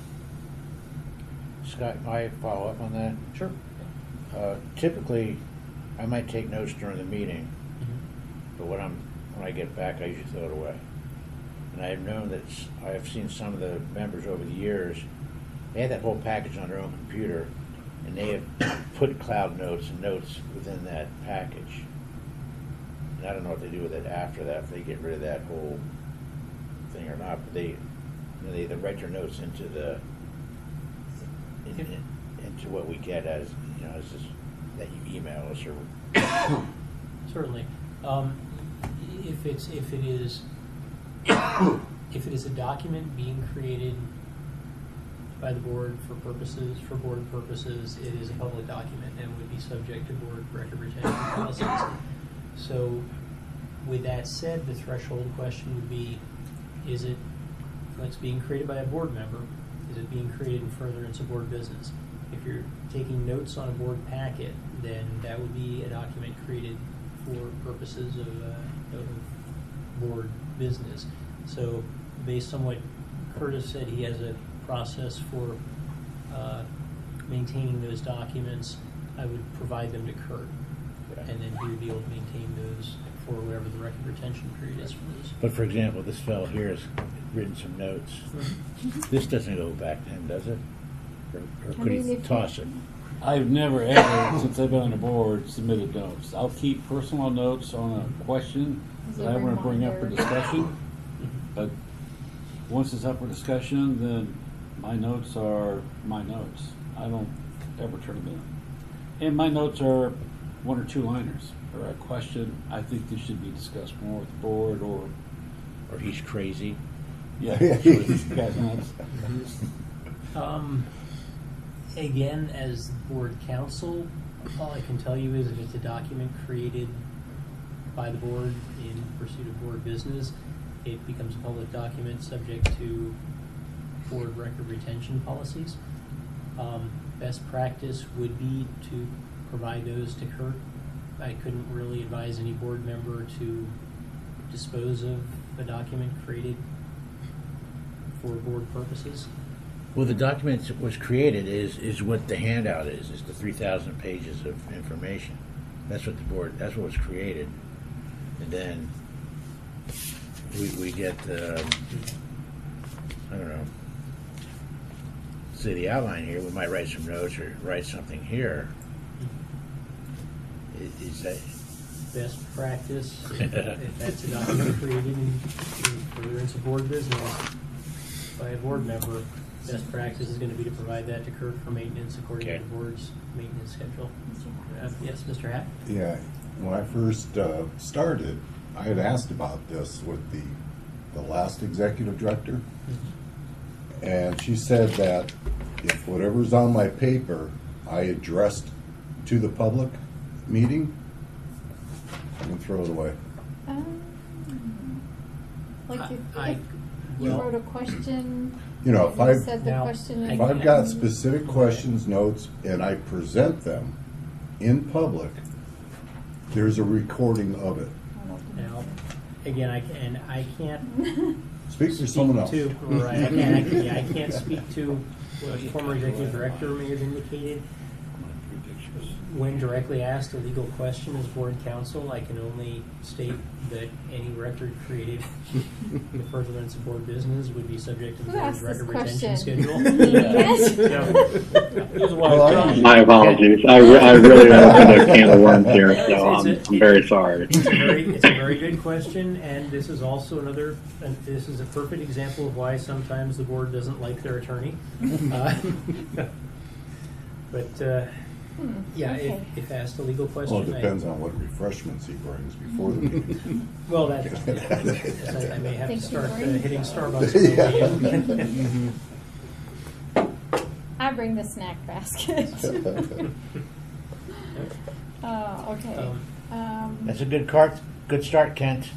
Scott, may I follow up on that? Sure. Uh, typically, I might take notes during the meeting, Mm-hmm. but when I'm when I get back, I usually throw it away. And I have known that s- I have seen some of the members over the years. They have that whole package on their own computer, and they have put cloud notes and notes within that package. And I don't know what they do with it after that, if they get rid of that whole thing or not. But they you know, they, they write their notes into the in, in, into what we get as you know as this, that you email us or. Certainly. Um, if it's if it is if it is a document being created by the board for purposes for board purposes, it is a public document and would be subject to board record retention policies. So, with that said, the threshold question would be: is it what's being created by a board member? Is it being created in furtherance of board business? If you're taking notes on a board packet, then that would be a document created for purposes of, uh, of board business. So, based on what Curtis said, he has a process for uh, maintaining those documents. I would provide them to Kurt, and then he would be able to maintain those for whatever the record retention period is for those. But for example, this fellow here has written some notes. This doesn't go back to him, does it? Or, or could mean, he if- toss it? I've never ever, since I've been on the board, submitted notes. I'll keep personal notes on a question Is that I want to bring up for reminder. discussion. But once it's up for discussion, then my notes are my notes. I don't ever turn them in. And my notes are one or two liners, or a question I think this should be discussed more with the board, or Or he's crazy. yeah, this guy's nuts. Um, again, as board counsel, all I can tell you is if it's a document created by the board in pursuit of board business, it becomes a public document subject to board record retention policies. Um, best practice would be to provide those to Kurt. I couldn't really advise any board member to dispose of a document created for board purposes. Well, the document that was created is, is what the handout is, is the three thousand pages of information. That's what the board, that's what was created. And then we, we get, uh, I don't know, see the outline here, we might write some notes or write something here. Is, is that... Best practice, if that's a document created in, in furtherance of board business by a board member, best practice is going to be to provide that to Kurt for maintenance according Okay. to the board's maintenance schedule. Uh, yes, Mister Hack? Yeah, when I first uh, started, I had asked about this with the, the last executive director, and she said that if whatever's on my paper I addressed to the public meeting, I can throw it away. Um, like if, I- if you well- wrote a question, You know, if and I've, you said the Now, question. if I've got specific questions, notes, and I present them in public, there's a recording of it. Now, again, I can, I can't Speak for speak someone else. to, right, I can't, I can't, yeah, I can't speak to what a former executive director may have indicated. When directly asked a legal question as board counsel, I can only state that any record created in furtherance of board business would be subject to the Who board's asked this record retention question? schedule. Yes. My apologies. I, re- I really opened a can of worms here, so It's I'm, a- I'm very sorry. It's a very, it's a very good question, and this is also another, and this is a perfect example of why sometimes the board doesn't like their attorney. Uh, But, uh, Hmm, yeah, okay. if, if asked a legal question. Well, it I- depends on what refreshments he brings before the meeting. Well, that, yes, I I may have to Thank you, start uh, Lori. hitting Starbucks. on the way in. I bring the snack basket. uh, okay. Um, Um, That's a good cart, good start, Kent.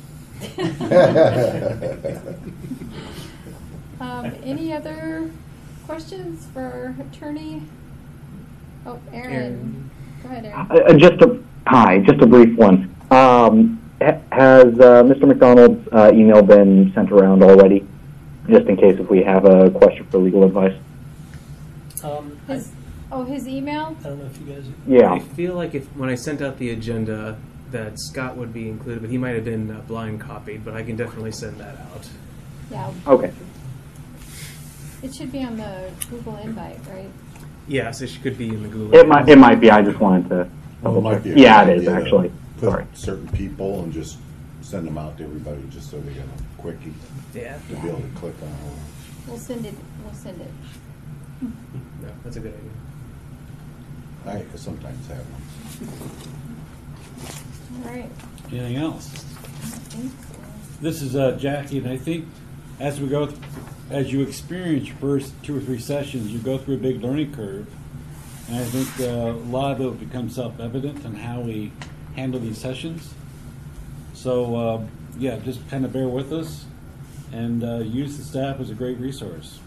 um, any other questions for our attorney? Oh, Aaron. Go ahead, Aaron. Uh, just a hi, just a brief one. Um, ha- has uh, Mister McDonald's uh, email been sent around already? Just in case if we have a question for legal advice. Um, I, His, oh, his email? I don't know if you guys. Yeah. I feel like if when I sent out the agenda that Scott would be included, but he might have been uh, blind copied, but I can definitely send that out. Yeah. Okay. It should be on the Google invite, right? Yes, it could be in the Google. It might. It might be. I just wanted to. Well, it might be a Yeah, good it is idea to actually. Put Sorry. certain people and just send them out to everybody, just so they get a quickie Yeah. to be able to click on. We'll send it. We'll send it. No, that's a good idea. I sometimes have them. All right. Anything else? I think so. This is uh, Jackie, and I think as we go, th- as you experience your first two or three sessions, you go through a big learning curve, and I think uh, a lot of it becomes self-evident on how we handle these sessions. So, uh, yeah, just kind of bear with us, and uh, use the staff as a great resource.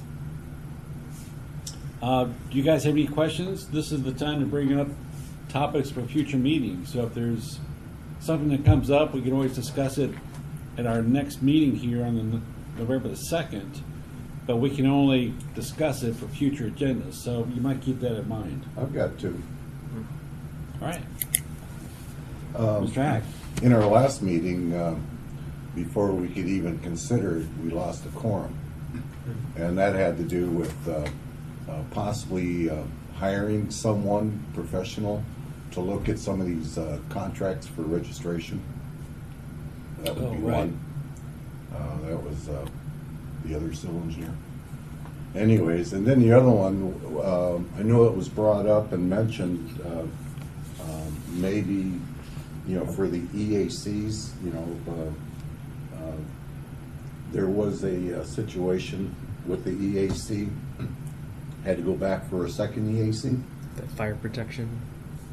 Uh, do you guys have any questions? This is the time to bring up topics for future meetings. So if there's something that comes up, we can always discuss it at our next meeting here on the N- November the second, but we can only discuss it for future agendas. So you might keep that in mind. I've got two. All right. Um, Mister Hack. In our last meeting, um, before we could even consider it, we lost a quorum. And that had to do with uh, uh, possibly uh, hiring someone professional to look at some of these uh, contracts for registration. That would Oh, be right. one. Uh, that was uh, the other civil engineer. Anyways, and then the other one, um, I know it was brought up and mentioned, uh, um, maybe, you know, for the E A Cs, you know, uh, uh, there was a, uh situation with the E A C, had to go back for a second E A C. The fire protection.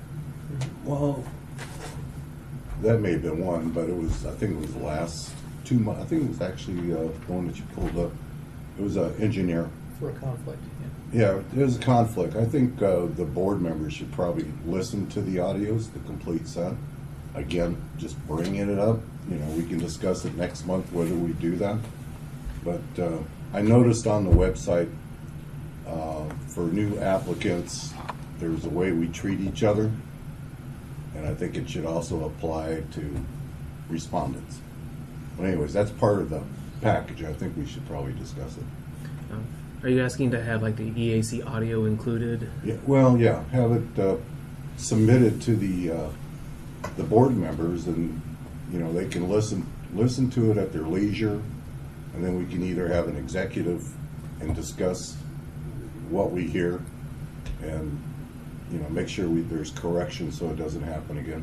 Well, that may have been one, but it was, I think it was the last two months. I think it was actually uh, the one that you pulled up. It was an engineer. For a conflict, Yeah, there's a conflict. I think uh, the board members should probably listen to the audios, the complete set. Again, just bringing it up. You know, we can discuss it next month whether we do that. But uh, I noticed on the website uh, for new applicants, there's a way we treat each other. And I think it should also apply to respondents. But anyways, that's part of the package. I think we should probably discuss it. Um, Are you asking to have like the E A C audio included? Yeah, well, yeah, have it uh, submitted to the uh, the board members, and you know they can listen listen to it at their leisure, and then we can either have an executive and discuss what we hear, and you know make sure we, there's correction so it doesn't happen again.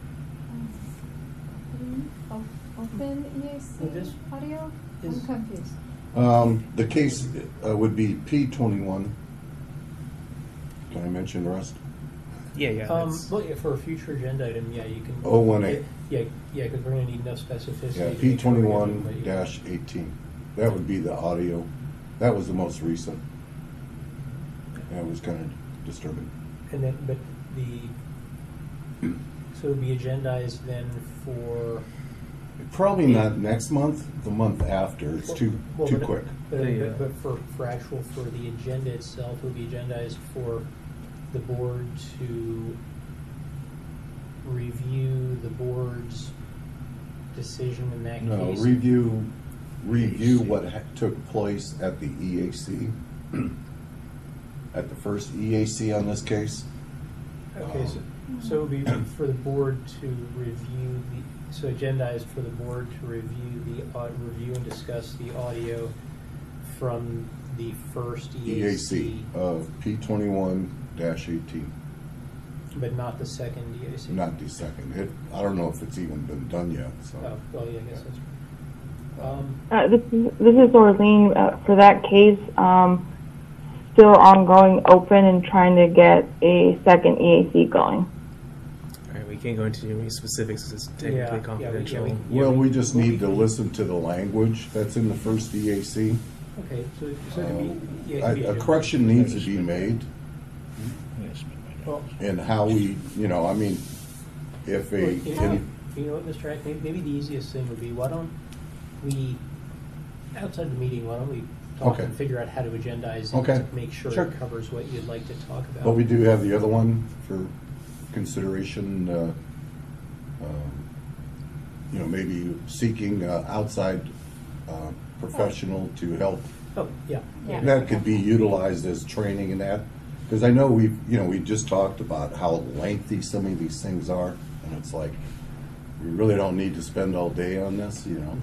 Open E A C this audio? is- I'm confused. Um, the case uh, would be P twenty-one. Can I mention the rest? Yeah, yeah. Um, that's- well, yeah, for a future agenda item, yeah, you can. oh one eight. Yeah, yeah, because we're going to need enough specificity. Yeah, to P make sure we have twenty-one everybody- dash eighteen. That would be the audio. That was the most recent. That was kind of disturbing. And then, but the, so it would be agendized then for. Probably not next month, the month after. It's too Well, too but- quick. But, The, uh, but, but for, for actual, for the agenda itself, it would be agendized for the board to review the board's decision in that No, case. review review what ha- took place at the E A C. At the first E A C on this case. Okay, so, so it would be for the board to review the, so agendized for the board to review the, au- review and discuss the audio from the first E A C of P twenty-one dash eighteen. But not the second E A C? Not the second. It, I don't know if it's even been done yet. So. Oh, well, yeah, I guess that's right. Um, Uh, this is this is Orlean. Uh, for that case, um, still ongoing, open, and trying to get a second E A C going. All right, we can't go into any specifics. It's technically Yeah, yeah, we- confidential. yeah, we- Well, we just need to listen to the language that's in the first E A C. Okay, so, so it'd be, yeah, Uh, it'd be a, a correction needs to be made Well, in how we, you know, I mean, if a, Well, you know, in, you know what, Mister Eck, maybe, maybe the easiest thing would be, why don't we, outside the meeting, why don't we talk Okay. and figure out how to agendize it Okay. to make sure Sure. it covers what you'd like to talk about. but we do have the other one for consideration, uh, um, you know, maybe seeking uh, outside uh, professional to help. Oh, yeah. Yeah. That could be utilized as training in that, because I know we've, you know, we just talked about how lengthy some of these things are, and it's like, we really don't need to spend all day on this, you know?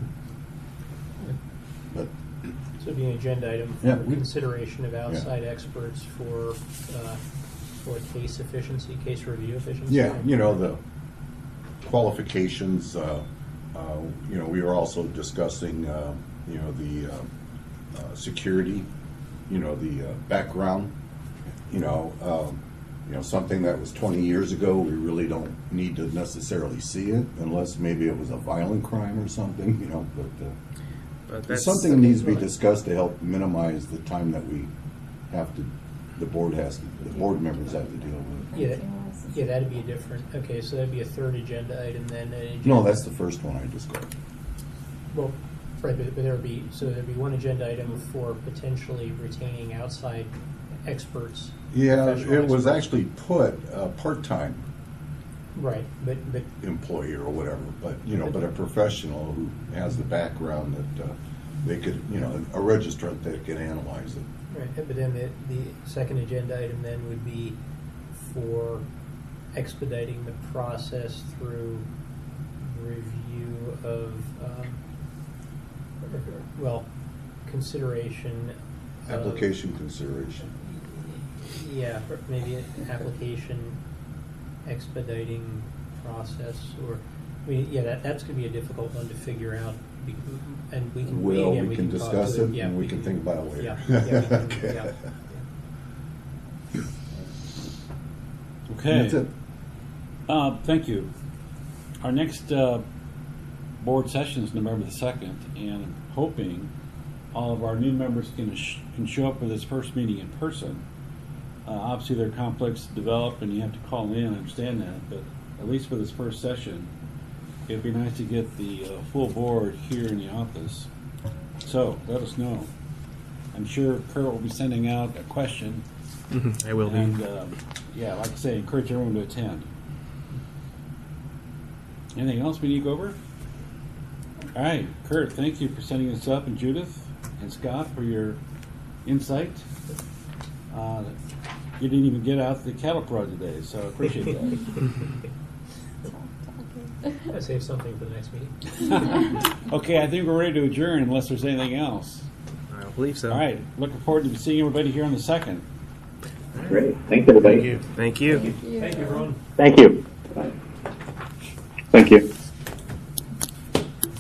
But, So it'd be an agenda item Yeah, for we- consideration of outside experts for, uh, for case efficiency, case review efficiency. yeah, you know, the qualifications, uh, uh, you know, we were also discussing, uh, you know, the uh, uh, security, you know, the uh, background, you know, um, you know, something that was twenty years ago, we really don't need to necessarily see it unless maybe it was a violent crime or something, you know, but, uh, But that's something needs to be discussed to help minimize the time that we have to, the board has, to the board members have to deal with. Yeah, yeah, that'd be a different, okay, so that'd be a third agenda item then. an agenda- No, that's the first one I described. Well, right, but, but there would be, so there'd be one agenda item for potentially retaining outside experts. Yeah, professional it was experts. actually put uh, part-time Right, but, but, employee or whatever, but, you know, but a professional who has the background that uh, they could, you know, a registrant that can analyze it. right, but then the, the second agenda item then would be for expediting the process through review of, um, well, consideration. of- Application consideration. Yeah, or maybe an application expediting process, or, I mean, yeah, that, that's gonna be a difficult one to figure out, be- and we can, Well, again, we can talk discuss to it yeah, and we can think about it later. Yeah, yeah, we can- Okay. yeah. Okay. That's it. Uh, Uh, thank you. Our next uh, board session is November the second, and I'm hoping all of our new members can, sh- can show up for this first meeting in person. Uh, obviously, there are conflicts to develop, and you have to call in, I understand that, but at least for this first session, it'd be nice to get the uh, full board here in the office. So, let us know. I'm sure Kurt will be sending out a question. Mm-hmm. I will be. And, uh, yeah, like I say, encourage everyone to attend. Anything else we need to go over? All right, Kurt, thank you for setting this up, and Judith and Scott for your insight. Uh, you didn't even get out the cattle prod today, so I appreciate that. I save something for the next meeting. Okay, I think we're ready to adjourn unless there's anything else. I don't believe so. All right, looking forward to seeing everybody here on the second. Great. Thanks, everybody. Thank you. Thank you. Thank you. Thank you, everyone. Thank you. Thank you.